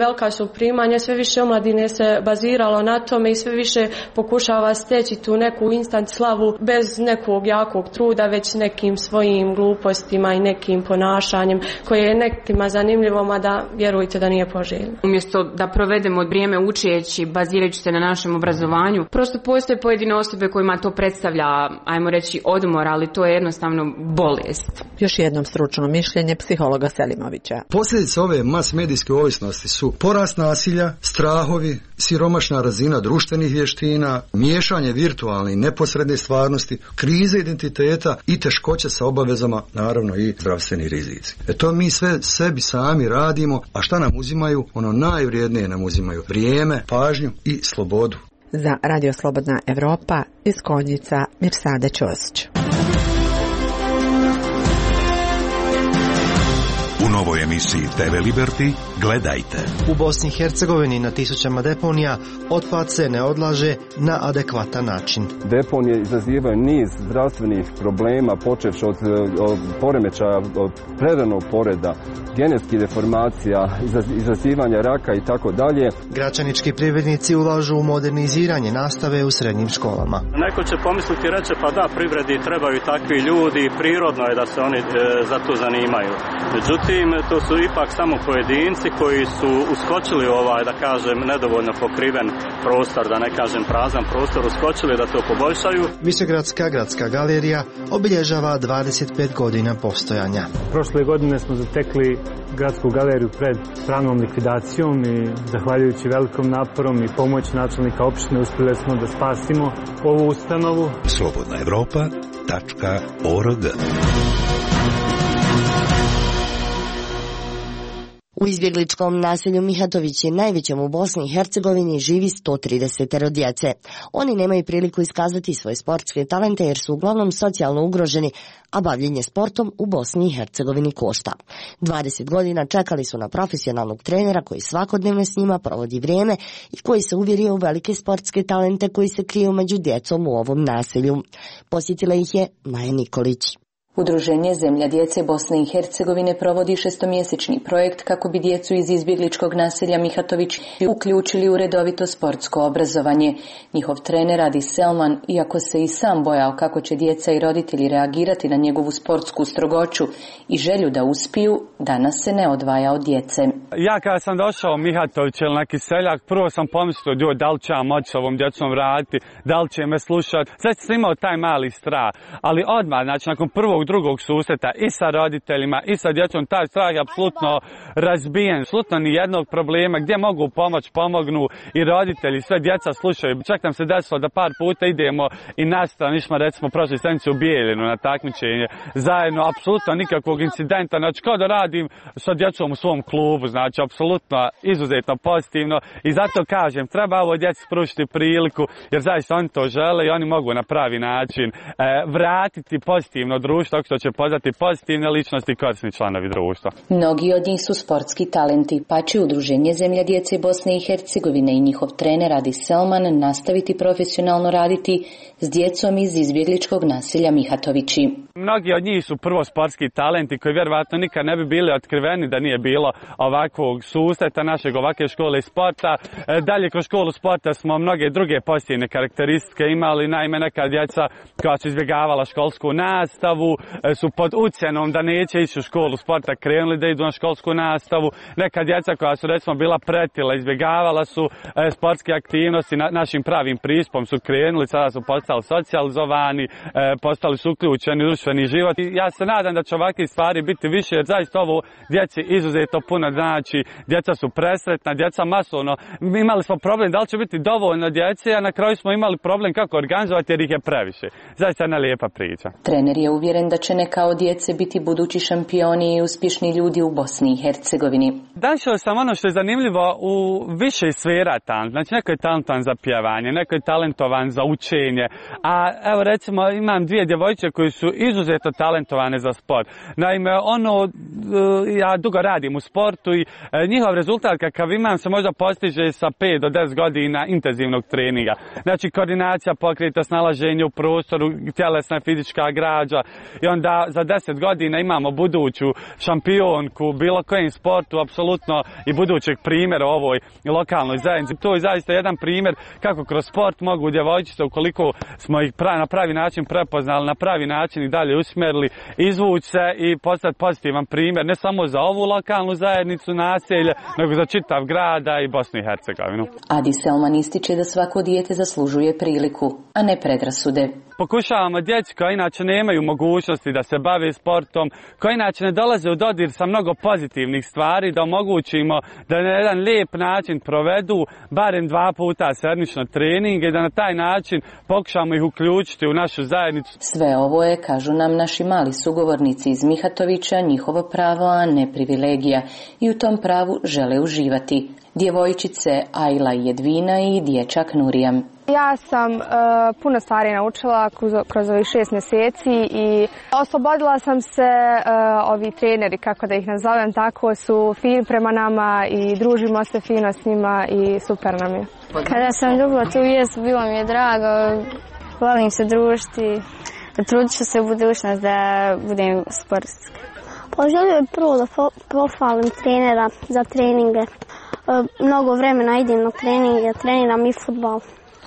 velika su primanja, sve više omladine se baziralo na tome i sve više pokušava steći tu neku instant slavu bez nekog jakog truda, već nekim svojim glupostima i nekim ponašanjem koje je nekima zanimljivo, mada vjerujte da nije poželjno. Umjesto da provedemo vrijeme učeći, bazirajući se na našem obrazovanju, prosto postoje pojedine osobe kojima to predstavlja, ajmo reći, odmor, ali to je jednostavno bolest. Još jednom stručno mišljenje psihologa Selimovića. Posljedice ove mas-medijske ovisnosti su porast nasilja, strahovi, siromašna razina društvenih vještina, miješanje virtualne i neposredne stvarnosti, krize identiteta i teškoće sa obavezama, naravno i zdravstveni rizici. To mi sve sebi sami radimo, a šta nam uzimaju? Ono najvrijednije nam uzimaju: vrijeme, pažnju i slobodu. Za Radio Slobodna Evropa iz Konjica Mirsade Ćosić. U novoj emisiji TV Liberty gledajte. U Bosni i Hercegovini na tisućama deponija otpad se ne odlaže na adekvatan način. Deponije izazivaju niz zdravstvenih problema, počevši od poremećaja od preranog poreda, genetskih deformacija, izazivanja raka i tako dalje. Gračanički privrednici ulažu u moderniziranje nastave u srednjim školama. Neko će pomisliti i reći, pa da, privredi trebaju takvi ljudi i prirodno je da se oni za to zanimaju. Međutim, to su ipak samo pojedinci koji su uskočili da kažem, nedovoljno pokriven prostor, da ne kažem prazan prostor, uskočili da to poboljšaju. Višegradska gradska galerija obilježava 25 godina postojanja. Prošle godine smo zatekli gradsku galeriju pred pravnom likvidacijom i zahvaljujući velikom naporom i pomoći načelnika opštine uspjeli smo da spasimo ovu ustanovu. slobodnaevropa.org. U izbjegličkom naselju Mihatovići, najvećem u Bosni i Hercegovini, živi 130 djece. Oni nemaju priliku iskazati svoje sportske talente jer su uglavnom socijalno ugroženi, a bavljenje sportom u Bosni i Hercegovini košta. 20 godina čekali su na profesionalnog trenera koji svakodnevno s njima provodi vrijeme i koji se uvjerio u velike sportske talente koji se kriju među djecom u ovom naselju. Posjetila ih je Maja Nikolić. Udruženje Zemlja djece Bosne i Hercegovine provodi 6-mjesečni projekt kako bi djecu iz izbjegličkog naselja Mihatović uključili u redovito sportsko obrazovanje. Njihov trener Adi Selman, iako se i sam bojao kako će djeca i roditelji reagirati na njegovu sportsku strogoću i želju da uspiju, danas se ne odvaja od djece. Ja kada sam došao u Mihatović ili neki seljak, prvo sam pomislio da li će ja moći s ovom djecom raditi, da li će me slušati. Sve sam imao taj mali strah, ali odmah, znači nakon prvog drugog susreta i sa roditeljima i sa djecom, taj strah je apsolutno razbijen. Apsolutno ni jednog problema, gdje mogu pomoći, pomognu i roditelji, sve djeca slušaju. Čak nam se desilo da par puta idemo i nastavno, išmo recimo prošle sedmice u Bijeljinu na takmičenje zajedno, apsolutno nikakvog incidenta, znači kao da radim sa djecom u svom klubu, znači apsolutno izuzetno pozitivno i zato kažem, treba ovo djeci pružiti priliku jer zaista oni to žele i oni mogu na pravi način vratiti pozitivno društvo, što će pozvati pozitivne ličnosti i korisni članovi društva. Mnogi od njih su sportski talenti, pa će Udruženje Zemlja djece Bosne i Hercegovine i njihov trener Adi Selman nastaviti profesionalno raditi s djecom iz izbjegličkog naselja Mihatovići. Mnogi od njih su prvo sportski talenti koji vjerovatno nikad ne bi bili otkriveni da nije bilo ovakvog susreta našeg ovakve škole sporta. Dalje kroz školu sporta smo mnoge druge pozitivne karakteristike imali, naime neka djeca koja su izbjegavala školsku nastavu, su pod ucjenom da neće ići u školu sporta krenuli da idu na školsku nastavu. Neka djeca koja su recimo bila pretila, izbjegavala su sportske aktivnosti, našim pravim pristupom su krenuli, sada su postali socijalizovani, postali su uključeni u društveni život. I ja se nadam da će ovakve stvari biti više jer zaista ovo djeci izuzetno puno znači. Djeca su presretna, djeca masovno. Imali smo problem da li će biti dovoljno djece, a na kraju smo imali problem kako organizovati jer ih je previše. Zaista jedna lijepa priča. Trener je uvjeren da će neka od djece biti budući šampioni i uspješni ljudi u Bosni i Hercegovini. Našao sam ono što je zanimljivo u više sfera talent. Znači neko je talentovan za pjevanje, neko je talentovan za učenje. A evo recimo imam dvije djevojče koji su izuzetno talentovane za sport. Naime, ja dugo radim u sportu i njihov rezultat kakav imam se možda postiže sa 5 do 10 godina intenzivnog treninga. Znači koordinacija, pokritost, snalaženje u prostoru, tjelesna fizička građa i onda za 10 godina imamo buduću šampionku bilo kojem sportu, apsolutno i budućeg primjera ovoj lokalnoj zajednici. To je zaista jedan primjer kako kroz sport mogu djevojčice, ukoliko smo ih na pravi način prepoznali, na pravi način i dalje usmjerili, izvući se i postati pozitivan primjer ne samo za ovu lokalnu zajednicu naselje, nego za čitav grada i Bosnu i Hercegovinu. Adi Selman ističe da svako dijete zaslužuje priliku, a ne predrasude. Pokušavamo djeci koja inače nemaju mogućnosti da se bave sportom, koja inače ne dolaze u dodir sa mnogo pozitivnih stvari, da omogućimo da na jedan lijep način provedu barem 2 puta sedmično treninge i da na taj način pokušamo ih uključiti u našu zajednicu. Sve ovo je, kažu nam naši mali sugovornici iz Mihatovića, njihovo pravo, a ne privilegija, i u tom pravu žele uživati. Djevojčice Ajla i Jedvina i dječak Nurijam. Ja sam puno stvari naučila kroz ovih 6 mjeseci i oslobodila sam se, ovi treneri, kako da ih nazovem, tako su fini prema nama i družimo se fino s njima i super nam je. Kada sam dobila tu vijest, bilo mi je drago, volim se družiti, trudit ću se u budućnost da budem sportska. Želio bih prvo da pohvalim trenera za treninge. Mnogo vremena idem na treninge, treniram i fudbal.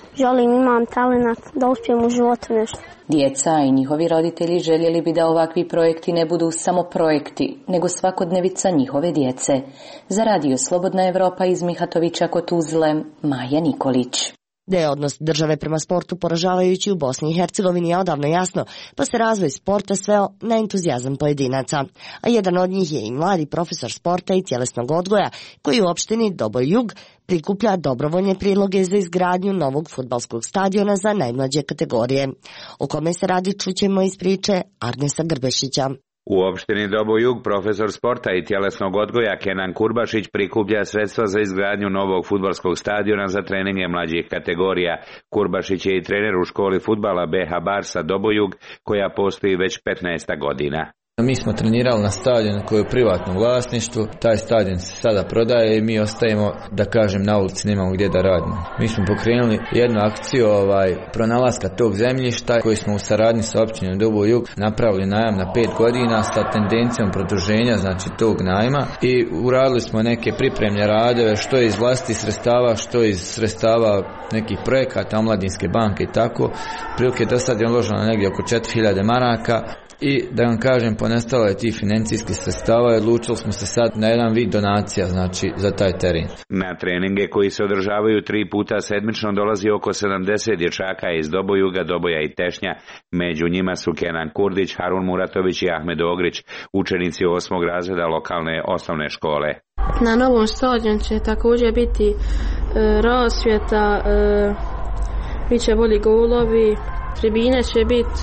Imam talent da uspijem u životu nešto. Djeca i njihovi roditelji željeli bi da ovakvi projekti ne budu samo projekti, nego svakodnevica njihove djece. Za Radio Slobodna Evropa iz Mihatovića kod Tuzle, Maja Nikolić. Da je odnos države prema sportu poražavajući u Bosni i Hercegovini je odavno jasno, pa se razvoj sporta sveo na entuzijazam pojedinaca. A jedan od njih je i mladi profesor sporta i tjelesnog odgoja, koji u opštini Doboj Jug prikuplja dobrovoljne priloge za izgradnju novog fudbalskog stadiona za najmlađe kategorije. O kome se radi čućemo iz priče Arnesa Grbešića. U opštini Doboj Jug profesor sporta i tjelesnog odgoja Kenan Kurbašić prikuplja sredstva za izgradnju novog fudbalskog stadiona za treninge mlađih kategorija. Kurbašić je i trener u školi fudbala BH Barsa Doboj Jug, koja postoji već 15 godina. Mi smo trenirali na stadionu koji je u privatnom vlasništvu, taj stadion se sada prodaje i mi ostajemo, da kažem, na ulici, nemamo gdje da radimo. Mi smo pokrenuli jednu akciju pronalaska tog zemljišta koji smo u saradnji sa općinom Doboj Jug napravili najam na 5 godina sa tendencijom produženja, znači tog najma, i uradili smo neke pripremne radove, što iz vlastitih sredstava, što iz sredstava nekih projekata, omladinske banke i tako. Prilike do sad je uloženo negdje oko 4000 maraka. I da vam kažem, ponestalo je tih financijskih sredstava i odlučili smo se sad na jedan vid donacija, znači za taj teren. Na treninge koji se održavaju 3 puta sedmično dolazi oko 70 dječaka iz Dobojuga, Doboja i Tešnja. Među njima su Kenan Kurdić, Harun Muratović i Ahmed Ogrić, učenici 8. razreda lokalne osnovne škole. Na novom stadionu će također biti rasvjeta, bit će bolji golovi, tribine će biti...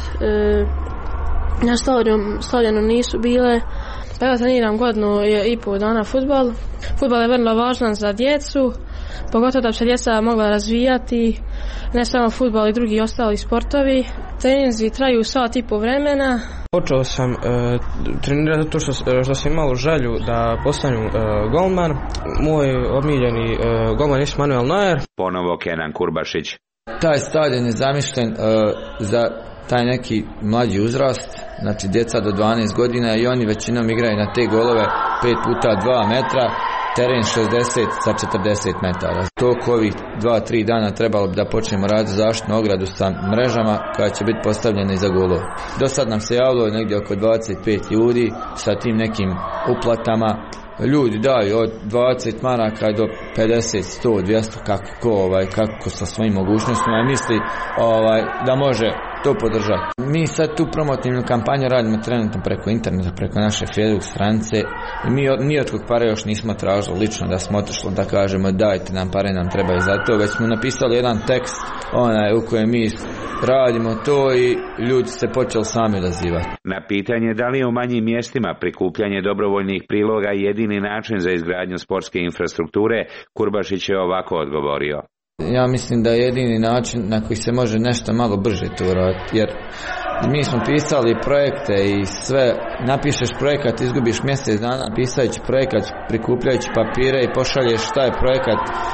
Na stadionu nisu bile. Ja treniram godinu i pol dana fudbal. Fudbal je vrlo važan za djecu, pogotovo da bi se djeca mogla razvijati, ne samo fudbal i drugi ostali sportovi. Treninzi traju sat i pol vremena. Počeo sam trenirati zato što sam imao želju da postanem golman. Moj omiljeni golman je Manuel Neuer. Ponovo Kenan Kurbašić. Taj stadion je zamišljen za taj neki mlađi uzrast, znači djeca do 12 godina, i oni većinom igraju na te golove 5 puta 2 metra, teren 60 sa 40 metara. Toko ovih 2-3 dana trebalo bi da počnemo raditi zaštitnu ogradu sa mrežama koja će biti postavljena iza golova. Do sad nam se javilo negdje oko 25 ljudi sa tim nekim uplatama. Ljudi daju od 20 maraka do 50, 100, 200, kako sa svojim mogućnostima misli da može to podržati. Mi sad tu promotivnu kampanju radimo trenutno preko interneta, preko naše Facebook stranice. Mi ni od kog pare još nismo tražili lično da smo otišli da kažemo dajte nam pare, nam trebaju za to. Već smo napisali jedan tekst u kojem mi radimo to i ljudi se počeli sami odazivati. Na pitanje da li je u manjim mjestima prikupljanje dobrovoljnih priloga jedini način za izgradnju sportske infrastrukture, Kurbašić je ovako odgovorio. Ja mislim da je jedini način na koji se može nešto malo brže to raditi, jer mi smo pisali projekte i sve, napišeš projekat, izgubiš mjesec dana pisajući projekat, prikupljajući papire i pošalješ taj projekat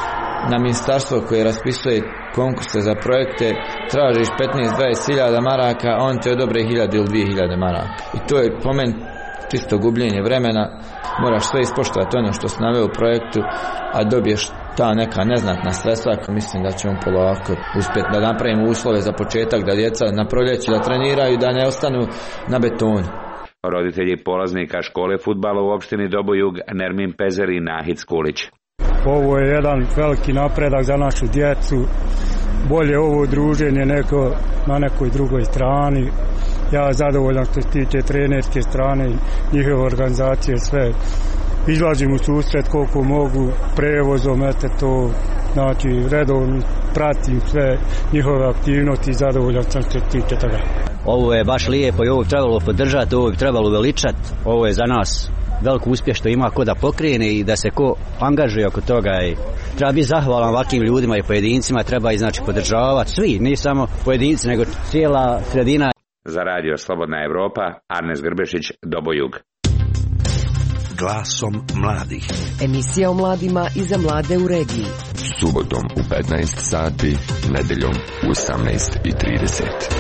na ministarstvo koje raspisuje konkurse za projekte, tražiš 15-20 hiljada maraka, a on te odobre 1000 ili 2000 maraka. I to je po meni čisto gubljenje vremena. Moraš sve ispoštovati ono što si naveo u projektu, a dobiješ ta neka neznatna sredstva. Mislim da ćemo polako uspjeti da napravimo uslove za početak, da djeca na proljeću da treniraju, da ne ostanu na betonu. Roditelji polaznika škole fudbala u opštini Dobojug Nermin Pezer i Nahid Skulić. Ovo je jedan veliki napredak za našu djecu. Bolje ovo druženje nego na nekoj drugoj strani. Ja zadovoljan što se tiče trenerske strane, njihove organizacije, sve. Izlazim u susret koliko mogu, prevozom, to, znači redovno pratim sve njihove aktivnosti i zadovoljan sam što se tiče toga. Ovo je baš lijepo i ovo bi trebalo podržati, ovo bi trebalo veličati, ovo je za nas veliko uspjeh što ima ko da pokrene i da se ko angažuje oko toga i treba biti zahvalan ovakvim ljudima i pojedincima, treba ih znači podržavati svi, ne samo pojedinci nego cijela sredina. Za radio Slobodna Evropa, Arnes Grbešić, Dobojug. Glasom mladih. Emisija o mladima i za mlade u regiji. Subotom u 15 sati, nedeljom u 18:30.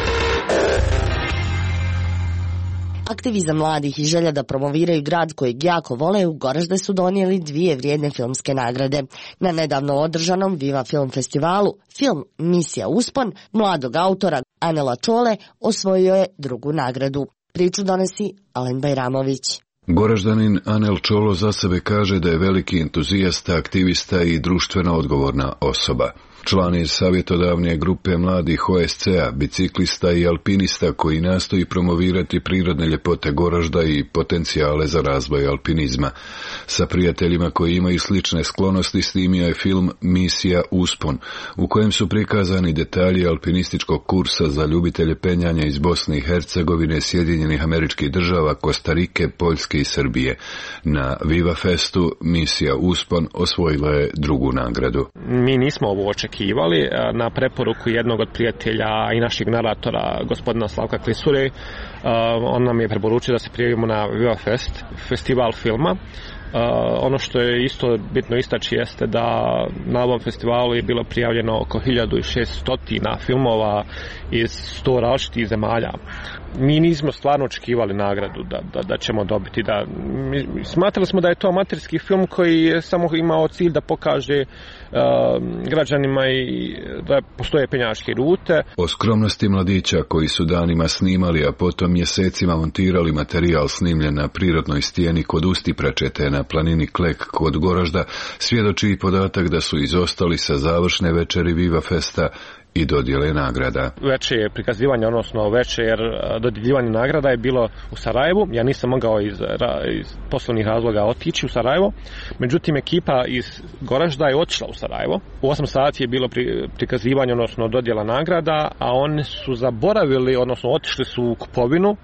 Aktivizam mladih i želja da promoviraju grad kojeg jako vole u Goražde su donijeli 2 vrijedne filmske nagrade. Na nedavno održanom Viva Film festivalu film Misija Uspon mladog autora Anela Čole osvojio je 2. nagradu. Priču donosi Alen Bajramović. Goraždanin Anel Čolo za sebe kaže da je veliki entuzijasta, aktivista i društveno odgovorna osoba. Član iz savjetodavne grupe mladih OSC-a, biciklista i alpinista koji nastoji promovirati prirodne ljepote Goražda i potencijale za razvoj alpinizma. Sa prijateljima koji imaju slične sklonosti snimio je film Misija Uspon, u kojem su prikazani detalji alpinističkog kursa za ljubitelje penjanja iz Bosne i Hercegovine, Sjedinjenih Američkih Država, Kostarike, Poljske i Srbije. Na Viva Festu Misija Uspon osvojila je 2. nagradu. Mi nismo ovo očekivali. Na preporuku jednog od prijatelja i našeg naratora, gospodina Slavka Klisure, on nam je preporučio da se prijavimo na Viva Fest, festival filma. Ono što je isto bitno istaći jeste da na ovom festivalu je bilo prijavljeno oko 1600 filmova iz 100 različitih zemalja. Mi nismo stvarno očekivali nagradu da ćemo dobiti. Smatrali smo da je to amaterski film koji je samo imao cilj da pokaže građanima i da postoje penjačke rute. O skromnosti mladića koji su danima snimali, a potom mjesecima montirali materijal snimljen na prirodnoj stijeni kod Ustipračete na planini Klek kod Goražda, svjedoči i podatak da su izostali sa završne večeri Viva Festa i dodjele nagrada. Večer prikazivanja, odnosno večer dodjeljivanja nagrada je bilo u Sarajevu. Ja nisam mogao iz poslovnih razloga otići u Sarajevo. Međutim, ekipa iz Goražda je otišla u Sarajevo. U 8 sati je bilo prikazivanje, odnosno dodjela nagrada, a oni su zaboravili, odnosno otišli su u kupovinu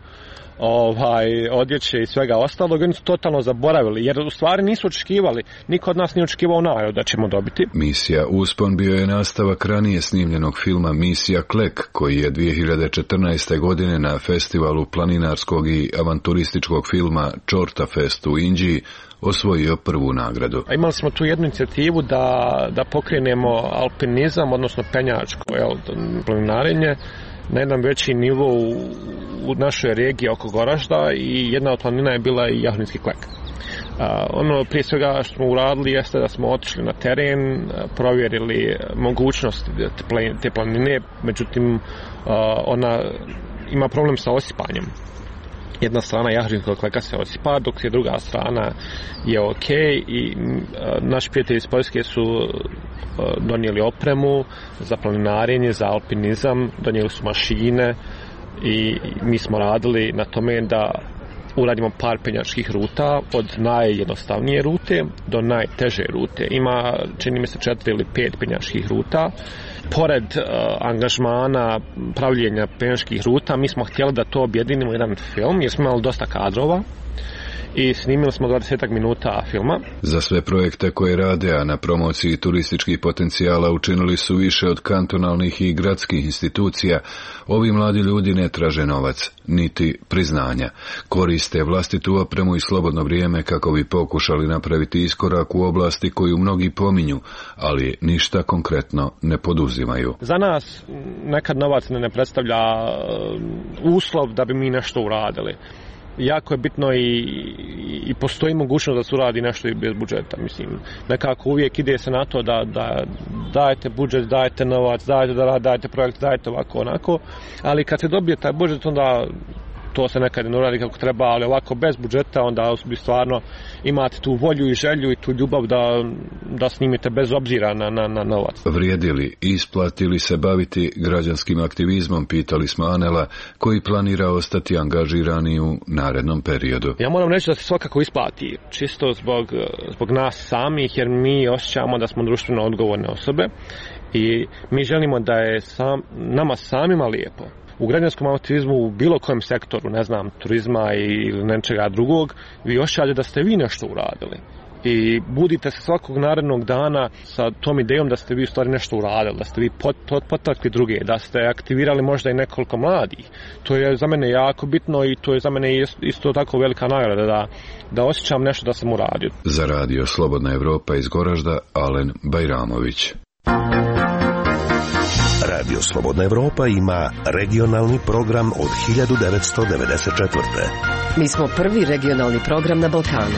odjeće i svega ostalog, oni su totalno zaboravili, jer u stvari nisu očekivali, niko od nas nije očekivao nagradu da ćemo dobiti. Misija Uspon bio je nastavak ranije snimljenog filma Misija Klek, koji je 2014. godine na festivalu planinarskog i avanturističkog filma Čorta Fest u Inđiji osvojio 1. nagradu. Imali smo tu jednu inicijativu da pokrenemo alpinizam, odnosno penjačko planinarenje, na jedan veći nivo u našoj regiji oko Goražda i jedna od planina je bila i Jahlinski Klek. Ono prije svega što smo uradili jeste da smo otišli na teren, provjerili mogućnost te planine, međutim ona ima problem sa osipanjem. Jedna strana Jahlinskog Kleka se osipa, dok je druga strana je ok i naši prijatelji iz Poljske su donijeli opremu za planinarenje, za alpinizam, donijeli su mašine i mi smo radili na tome da uradimo par penjačkih ruta od najjednostavnije rute do najteže rute. Ima, čini mi se, 4 ili 5 penjačkih ruta. Pored angažmana pravljenja penjačkih ruta, mi smo htjeli da to objedinimo jedan film, jer smo imali dosta kadrova i snimili smo 20 minuta filma. Za sve projekte koje rade, a na promociji turističkih potencijala učinili su više od kantonalnih i gradskih institucija, ovi mladi ljudi ne traže novac, niti priznanja. Koriste vlastitu opremu i slobodno vrijeme kako bi pokušali napraviti iskorak u oblasti koju mnogi pominju, ali ništa konkretno ne poduzimaju. Za nas nekad novac ne predstavlja uslov da bi mi nešto uradili. Jako je bitno i postoji mogućnost da se uradi nešto i bez budžeta. Mislim, nekako uvijek ide se na to da dajete budžet, dajete novac, dajete projekt, dajete ovako, onako, ali kad se dobije taj budžet, onda to se nekad ne uradi kako treba, ali ovako bez budžeta onda bi stvarno imate tu volju i želju i tu ljubav da snimite bez obzira na novac. Vrijedi li, isplati li se baviti građanskim aktivizmom, pitali smo Anela, koji planira ostati angažirani u narednom periodu. Ja moram reći da se svakako isplati, čisto zbog nas samih, jer mi osjećamo da smo društveno odgovorne osobe i mi želimo da je nama samima lijepo. U građanskom aktivizmu u bilo kojem sektoru, ne znam, turizma ili nečega drugog, vi osjećate da ste vi nešto uradili. I budite se svakog narednog dana sa tom idejom da ste vi u stvari nešto uradili, da ste vi potakli druge, da ste aktivirali možda i nekoliko mladih. To je za mene jako bitno i to je za mene isto tako velika nagrada da osjećam nešto da sam uradio. Za radio Slobodna Evropa iz Goražda, Alen Bajramović. Radio Slobodna Evropa ima regionalni program od 1994. Mi smo prvi regionalni program na Balkanu.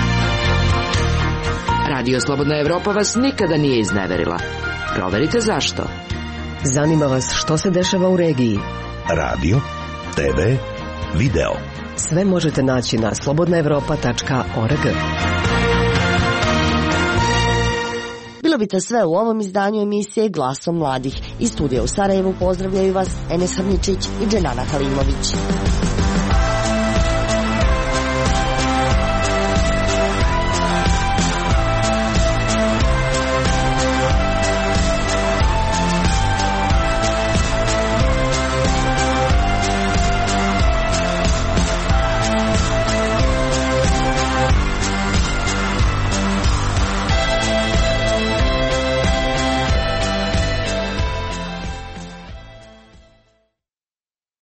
Radio Slobodna Evropa vas nikada nije izneverila. Proverite zašto. Zanima vas što se dešava u regiji. Radio, TV, video. Sve možete naći na slobodnaevropa.org. Bilo bi to sve u ovom izdanju emisije Glasom mladih. Iz studija u Sarajevu pozdravljaju vas Enes Hrničić i Dženana Halimović.